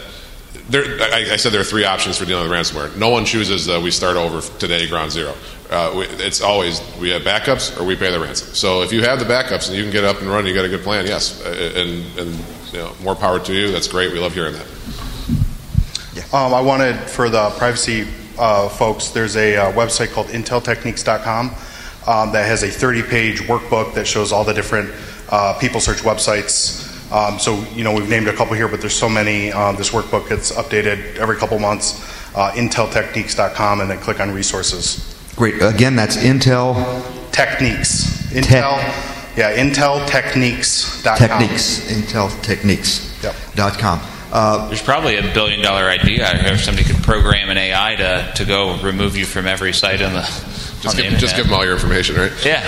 I said there are three options for dealing with ransomware. No one chooses we start over today, ground zero. It's always we have backups or we pay the ransom. So if you have the backups and you can get up and running, you got a good plan, yes, and more power to you. That's great. We love hearing that. I wanted, for the privacy folks, there's a website called inteltechniques.com that has a 30-page workbook that shows all the different people search websites. So we've named a couple here, but there's so many. This workbook gets updated every couple months. Inteltechniques.com, and then click on resources. Great. Again, that's Intel Techniques. Inteltechniques.com. Inteltechniques.com. There's probably $1 billion idea out here if somebody could program an AI to go remove you from every site on the internet. Just give them all your information, right? Yeah.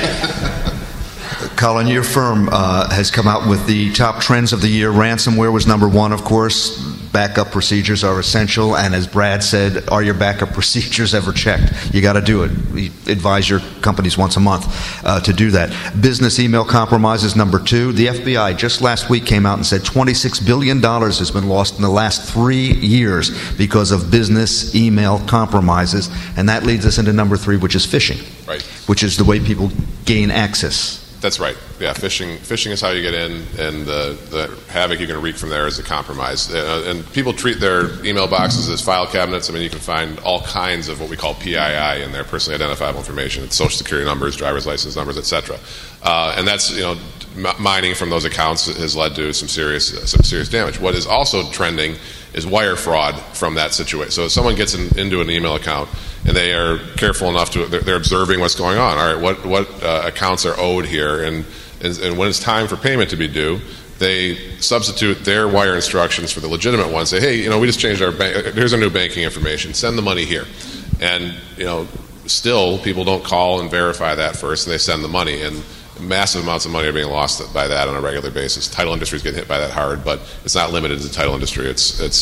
Colin, your firm has come out with the top trends of the year. Ransomware was number one, of course. Backup procedures are essential. And as Brad said, are your backup procedures ever checked? You got to do it. We advise your companies once a month to do that. Business email compromise is number two. The FBI just last week came out and said $26 billion has been lost in the last 3 years because of business email compromises. And that leads us into number three, which is phishing, right? Which is the way people gain access. That's right. Yeah, phishing is how you get in, and the havoc you can wreak from there is a compromise. And people treat their email boxes as file cabinets. I mean, you can find all kinds of what we call PII in there, personally identifiable information. It's social security numbers, driver's license numbers, etc. And that's mining from those accounts has led to some serious damage. What is also trending is wire fraud from that situation. So if someone gets into an email account and they are careful enough they're observing what's going on. All right, what accounts are owed here, and when it's time for payment to be due, they substitute their wire instructions for the legitimate ones. Say, hey, we just changed our bank. Here's our new banking information. Send the money here, and still people don't call and verify that first, and they send the money, and massive amounts of money are being lost by that on a regular basis. Title industry is getting hit by that hard, but it's not limited to the title industry. It's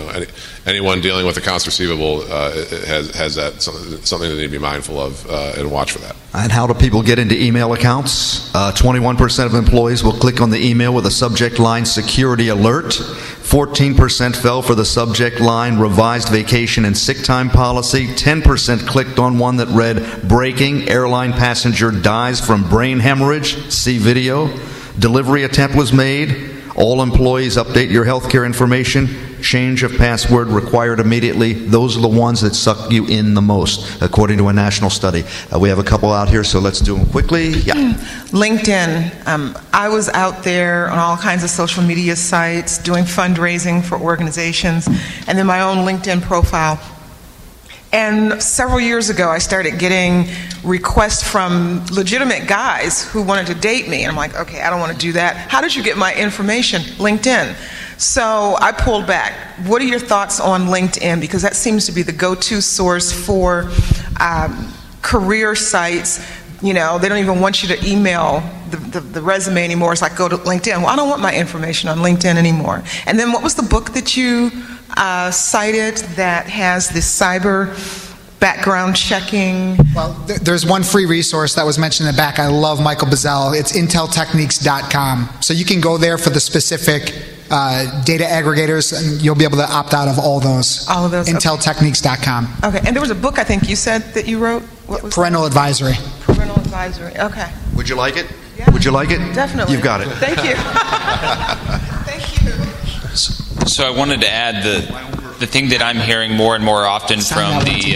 anyone dealing with accounts receivable has that something they need to be mindful of and watch for that. And how do people get into email accounts? 21% of employees will click on the email with a subject line security alert. 14% fell for the subject line revised vacation and sick time policy. 10% clicked on one that read breaking, airline passenger dies from brain hemorrhage. See video. Delivery attempt was made. All employees update your healthcare information. Change of password required immediately. Those are the ones that suck you in the most, according to a national study. We have a couple out here, so let's do them quickly. Yeah. LinkedIn. I was out there on all kinds of social media sites doing fundraising for organizations, and then my own LinkedIn profile. And several years ago, I started getting requests from legitimate guys who wanted to date me. And I'm like, okay, I don't want to do that. How did you get my information? LinkedIn. So I pulled back. What are your thoughts on LinkedIn? Because that seems to be the go-to source for career sites. They don't even want you to email the resume anymore. It's like, go to LinkedIn. Well, I don't want my information on LinkedIn anymore. And then what was the book that you cited that has this cyber background checking? Well, there's one free resource that was mentioned in the back. I love Michael Bazell. It's inteltechniques.com. So you can go there for the specific data aggregators, and you'll be able to opt out of all those. All of those. Inteltechniques.com. Okay. And there was a book I think you said that you wrote. What was Parental Advisory. Parental Advisory. Okay. Would you like it? Yeah. Would you like it? Definitely. You've got it. Thank you. Thank you. So I wanted to add the thing that I'm hearing more and more often from the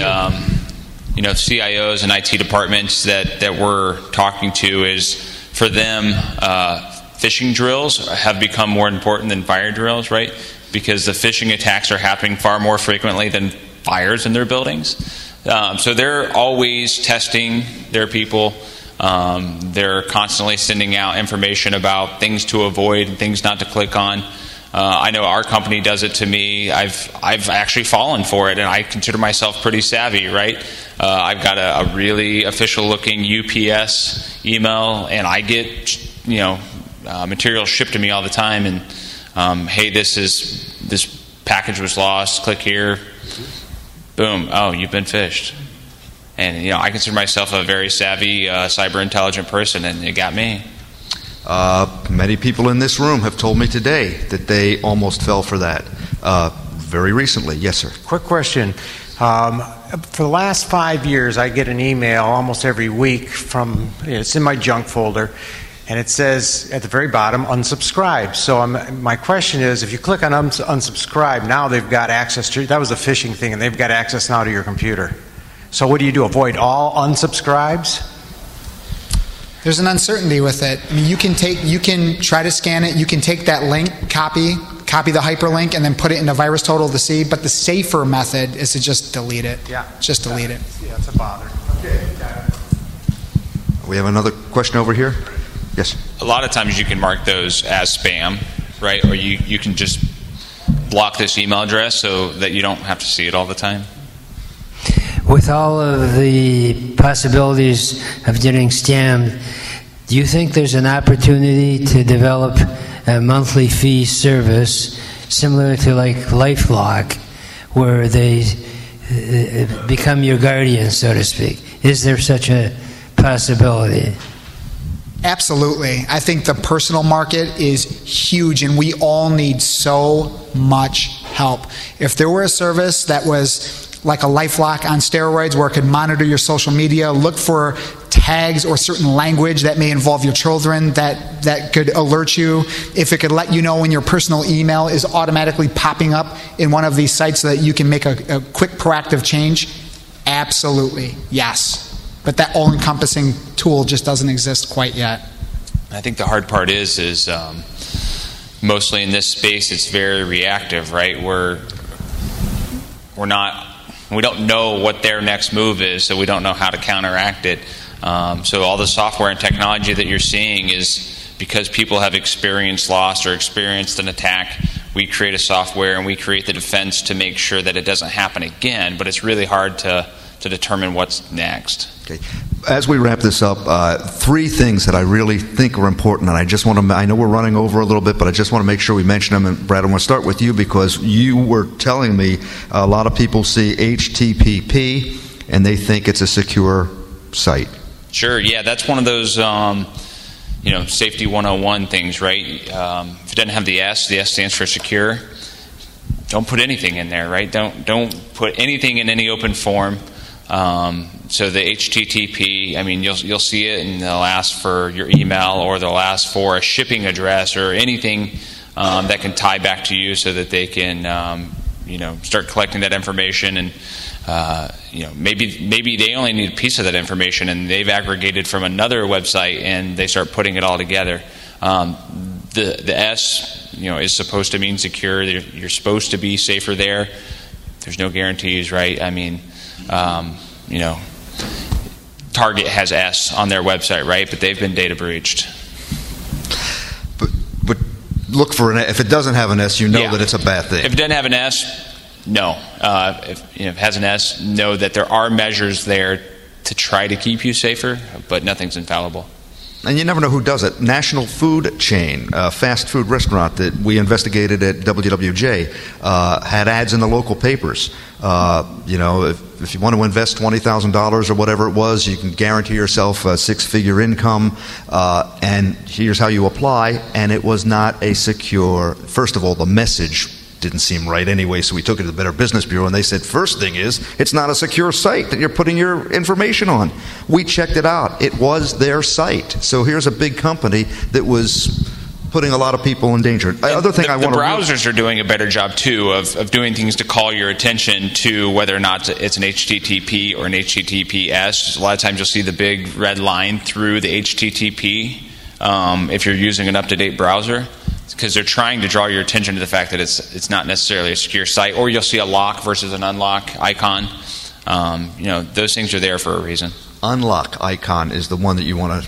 CIOs and IT departments that we're talking to is, for them, phishing drills have become more important than fire drills, right? Because the phishing attacks are happening far more frequently than fires in their buildings. So they're always testing their people. They're constantly sending out information about things to avoid and things not to click on. I know our company does it to me. I've actually fallen for it, and I consider myself pretty savvy, right? I've got a really official-looking UPS email, and I get material shipped to me all the time. And hey, this package was lost. Click here. Boom. Oh, you've been phished. And I consider myself a very savvy, cyber intelligent person, and it got me. Many people in this room have told me today that they almost fell for that very recently. Yes, sir. Quick question. For the last 5 years, I get an email almost every week from, it's in my junk folder, and it says at the very bottom, unsubscribe. So my question is, if you click on unsubscribe, now they've got access to, that was a phishing thing, and they've got access now to your computer. So what do? Avoid all unsubscribes? There's an uncertainty with it. I mean, you can try to scan it. You can take that link, copy the hyperlink, and then put it into VirusTotal to see. But the safer method is to just delete it. Yeah. Just delete it. Yeah, it's a bother. Okay, got it. We have another question over here. Yes. A lot of times you can mark those as spam, right? Or you can just block this email address so that you don't have to see it all the time. With all of the possibilities of getting scammed, do you think there's an opportunity to develop a monthly fee service similar to like LifeLock, where they become your guardian, so to speak? Is there such a possibility? Absolutely. I think the personal market is huge, and we all need so much help. If there were a service that was like a LifeLock on steroids, where it could monitor your social media, look for tags or certain language that may involve your children, that could alert you, if it could let you know when your personal email is automatically popping up in one of these sites so that you can make a quick proactive change, absolutely, yes. But that all-encompassing tool just doesn't exist quite yet. I think the hard part is mostly in this space, it's very reactive, right? We don't know what their next move is, so we don't know how to counteract it. So all the software and technology that you're seeing is because people have experienced loss or experienced an attack. We create a software and we create the defense to make sure that it doesn't happen again, but it's really hard to determine what's next. Okay. As we wrap this up, 3 things that I really think are important, and I know we're running over a little bit, but I just want to make sure we mention them. And Brad, I want to start with you because you were telling me a lot of people see HTTP and they think it's a secure site. Sure, yeah, that's one of those safety 101 things, right? If it doesn't have the S stands for secure. Don't put anything in there, right? Don't put anything in any open form. So the HTTP, I mean, you'll see it, and they'll ask for your email, or they'll ask for a shipping address, or anything that can tie back to you, so that they can, start collecting that information. And maybe they only need a piece of that information, and they've aggregated from another website, and they start putting it all together. The S, is supposed to mean secure. You're supposed to be safer there. There's no guarantees, right? I mean, Target has S on their website, right? But they've been data breached. But look for if it doesn't have an S, that it's a bad thing. If it doesn't have an S, no. If it has an S, know that there are measures there to try to keep you safer, but nothing's infallible. And you never know who does it. National Food Chain, a fast food restaurant that we investigated at WWJ, had ads in the local papers. If you want to invest $20,000 or whatever it was, you can guarantee yourself a 6-figure income, and here's how you apply. And it was not a secure. First of all, the message didn't seem right anyway, so we took it to the Better Business Bureau, and they said, first thing is, it's not a secure site that you're putting your information on. We checked it out. It was their site. So here's a big company that was putting a lot of people in danger. The browsers are doing a better job, too, of doing things to call your attention to whether or not it's an HTTP or an HTTPS. A lot of times you'll see the big red line through the HTTP if you're using an up-to-date browser, because they're trying to draw your attention to the fact that it's not necessarily a secure site. Or you'll see a lock versus an unlock icon. Those things are there for a reason. Unlock icon is the one that you want to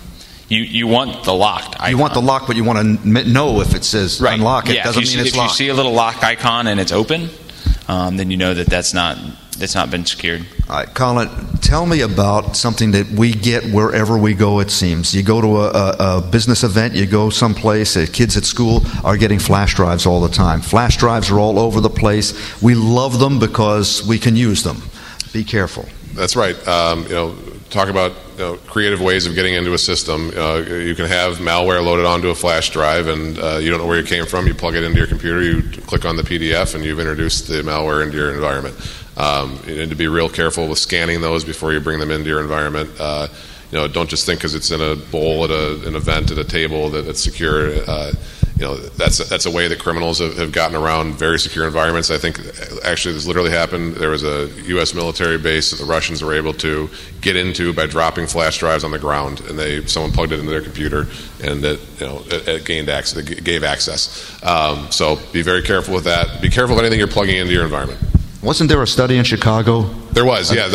You want the locked icon. You want the lock, but you want to know if it says unlock. It doesn't mean it's locked. If you see a little lock icon and it's open, then you know that's not been secured. All right, Colin, tell me about something that we get wherever we go, it seems. You go to a business event, you go someplace, kids at school are getting flash drives all the time. Flash drives are all over the place. We love them because we can use them. Be careful. That's right. Talk about creative ways of getting into a system. You can have malware loaded onto a flash drive, and you don't know where it came from. You plug it into your computer, you click on the PDF, and you've introduced the malware into your environment. You need to be real careful with scanning those before you bring them into your environment. Don't just think because it's in a bowl at an event at a table that it's secure. That's a way that criminals have gotten around very secure environments. I think actually this literally happened. There was a U.S. military base that the Russians were able to get into by dropping flash drives on the ground, and someone plugged it into their computer, and it gained access. It gave access. So be very careful with that. Be careful of anything you're plugging into your environment. Wasn't there a study in Chicago? There was, yeah.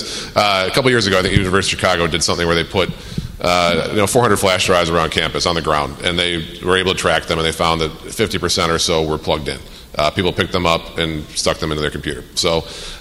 A couple years ago, I think University of Chicago did something where they put 400 flash drives around campus on the ground, and they were able to track them, and they found that 50% or so were plugged in. People picked them up and stuck them into their computer. So,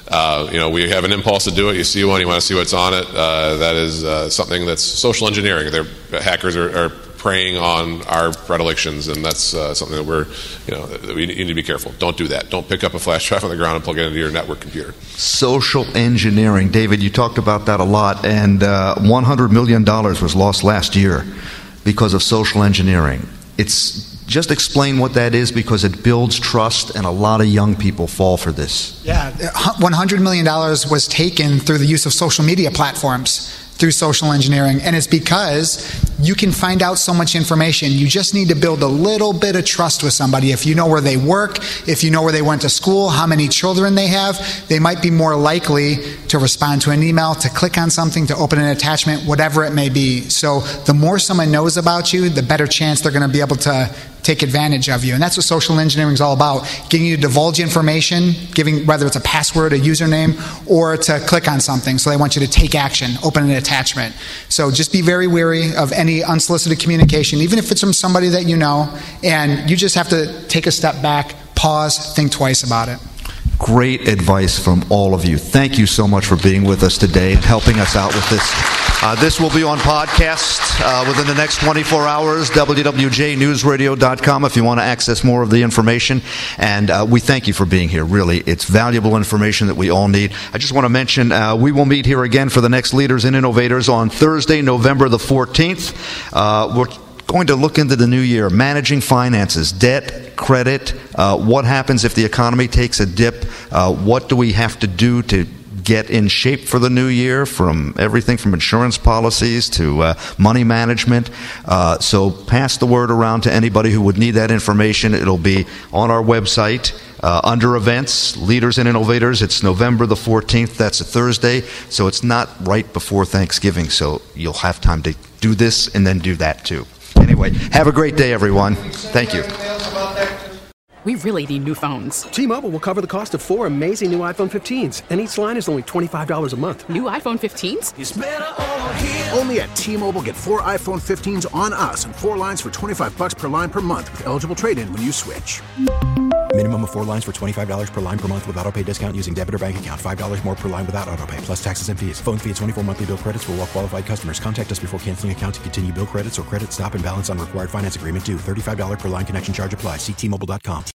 we have an impulse to do it. You see one, you want to see what's on it. That is something that's social engineering. Hackers are preying on our predilections, and that's something that we need to be careful. Don't do that. Don't pick up a flash drive on the ground and plug it into your network computer. Social engineering. David, you talked about that a lot, and $100 million was lost last year because of social engineering. Just explain what that is, because it builds trust, and a lot of young people fall for this. Yeah, $100 million was taken through the use of social media platforms, through social engineering, and it's because you can find out so much information. You just need to build a little bit of trust with somebody. If you know where they work, if you know where they went to school, how many children they have, they might be more likely to respond to an email, to click on something, to open an attachment, whatever it may be. So the more someone knows about you, the better chance they're going to be able to take advantage of you. And that's what social engineering is all about, getting you to divulge information, giving, whether it's a password, a username, or to click on something. So they want you to take action, open an attachment. So just be very wary of any unsolicited communication, even if it's from somebody that you know, and you just have to take a step back, pause, think twice about it. Great advice from all of you. Thank you so much for being with us today and helping us out with this. This will be on podcast within the next 24 hours, wwjnewsradio.com if you want to access more of the information. And we thank you for being here, really. It's valuable information that we all need. I just want to mention we will meet here again for the next Leaders and Innovators on Thursday, November the 14th. We're going to look into the new year, managing finances, debt, credit, what happens if the economy takes a dip, what do we have to do to get in shape for the new year, from everything from insurance policies to money management. So pass the word around to anybody who would need that information. It'll be on our website under events, Leaders and Innovators. It's November the 14th. That's a Thursday. So it's not right before Thanksgiving. So you'll have time to do this and then do that too. Anyway, have a great day, everyone. Thank you. We really need new phones. T-Mobile will cover the cost of 4 amazing new iPhone 15s, and each line is only $25 a month. New iPhone 15s? It's better over here. Only at T-Mobile, get 4 iPhone 15s on us and 4 lines for $25 per line per month with eligible trade-in when you switch. Minimum of 4 lines for $25 per line per month with autopay discount using debit or bank account. $5 more per line without autopay, plus taxes and fees. Phone fee at 24 monthly bill credits for well-qualified customers. Contact us before canceling account to continue bill credits or credit stop and balance on required finance agreement due. $35 per line connection charge applies. See T-Mobile.com.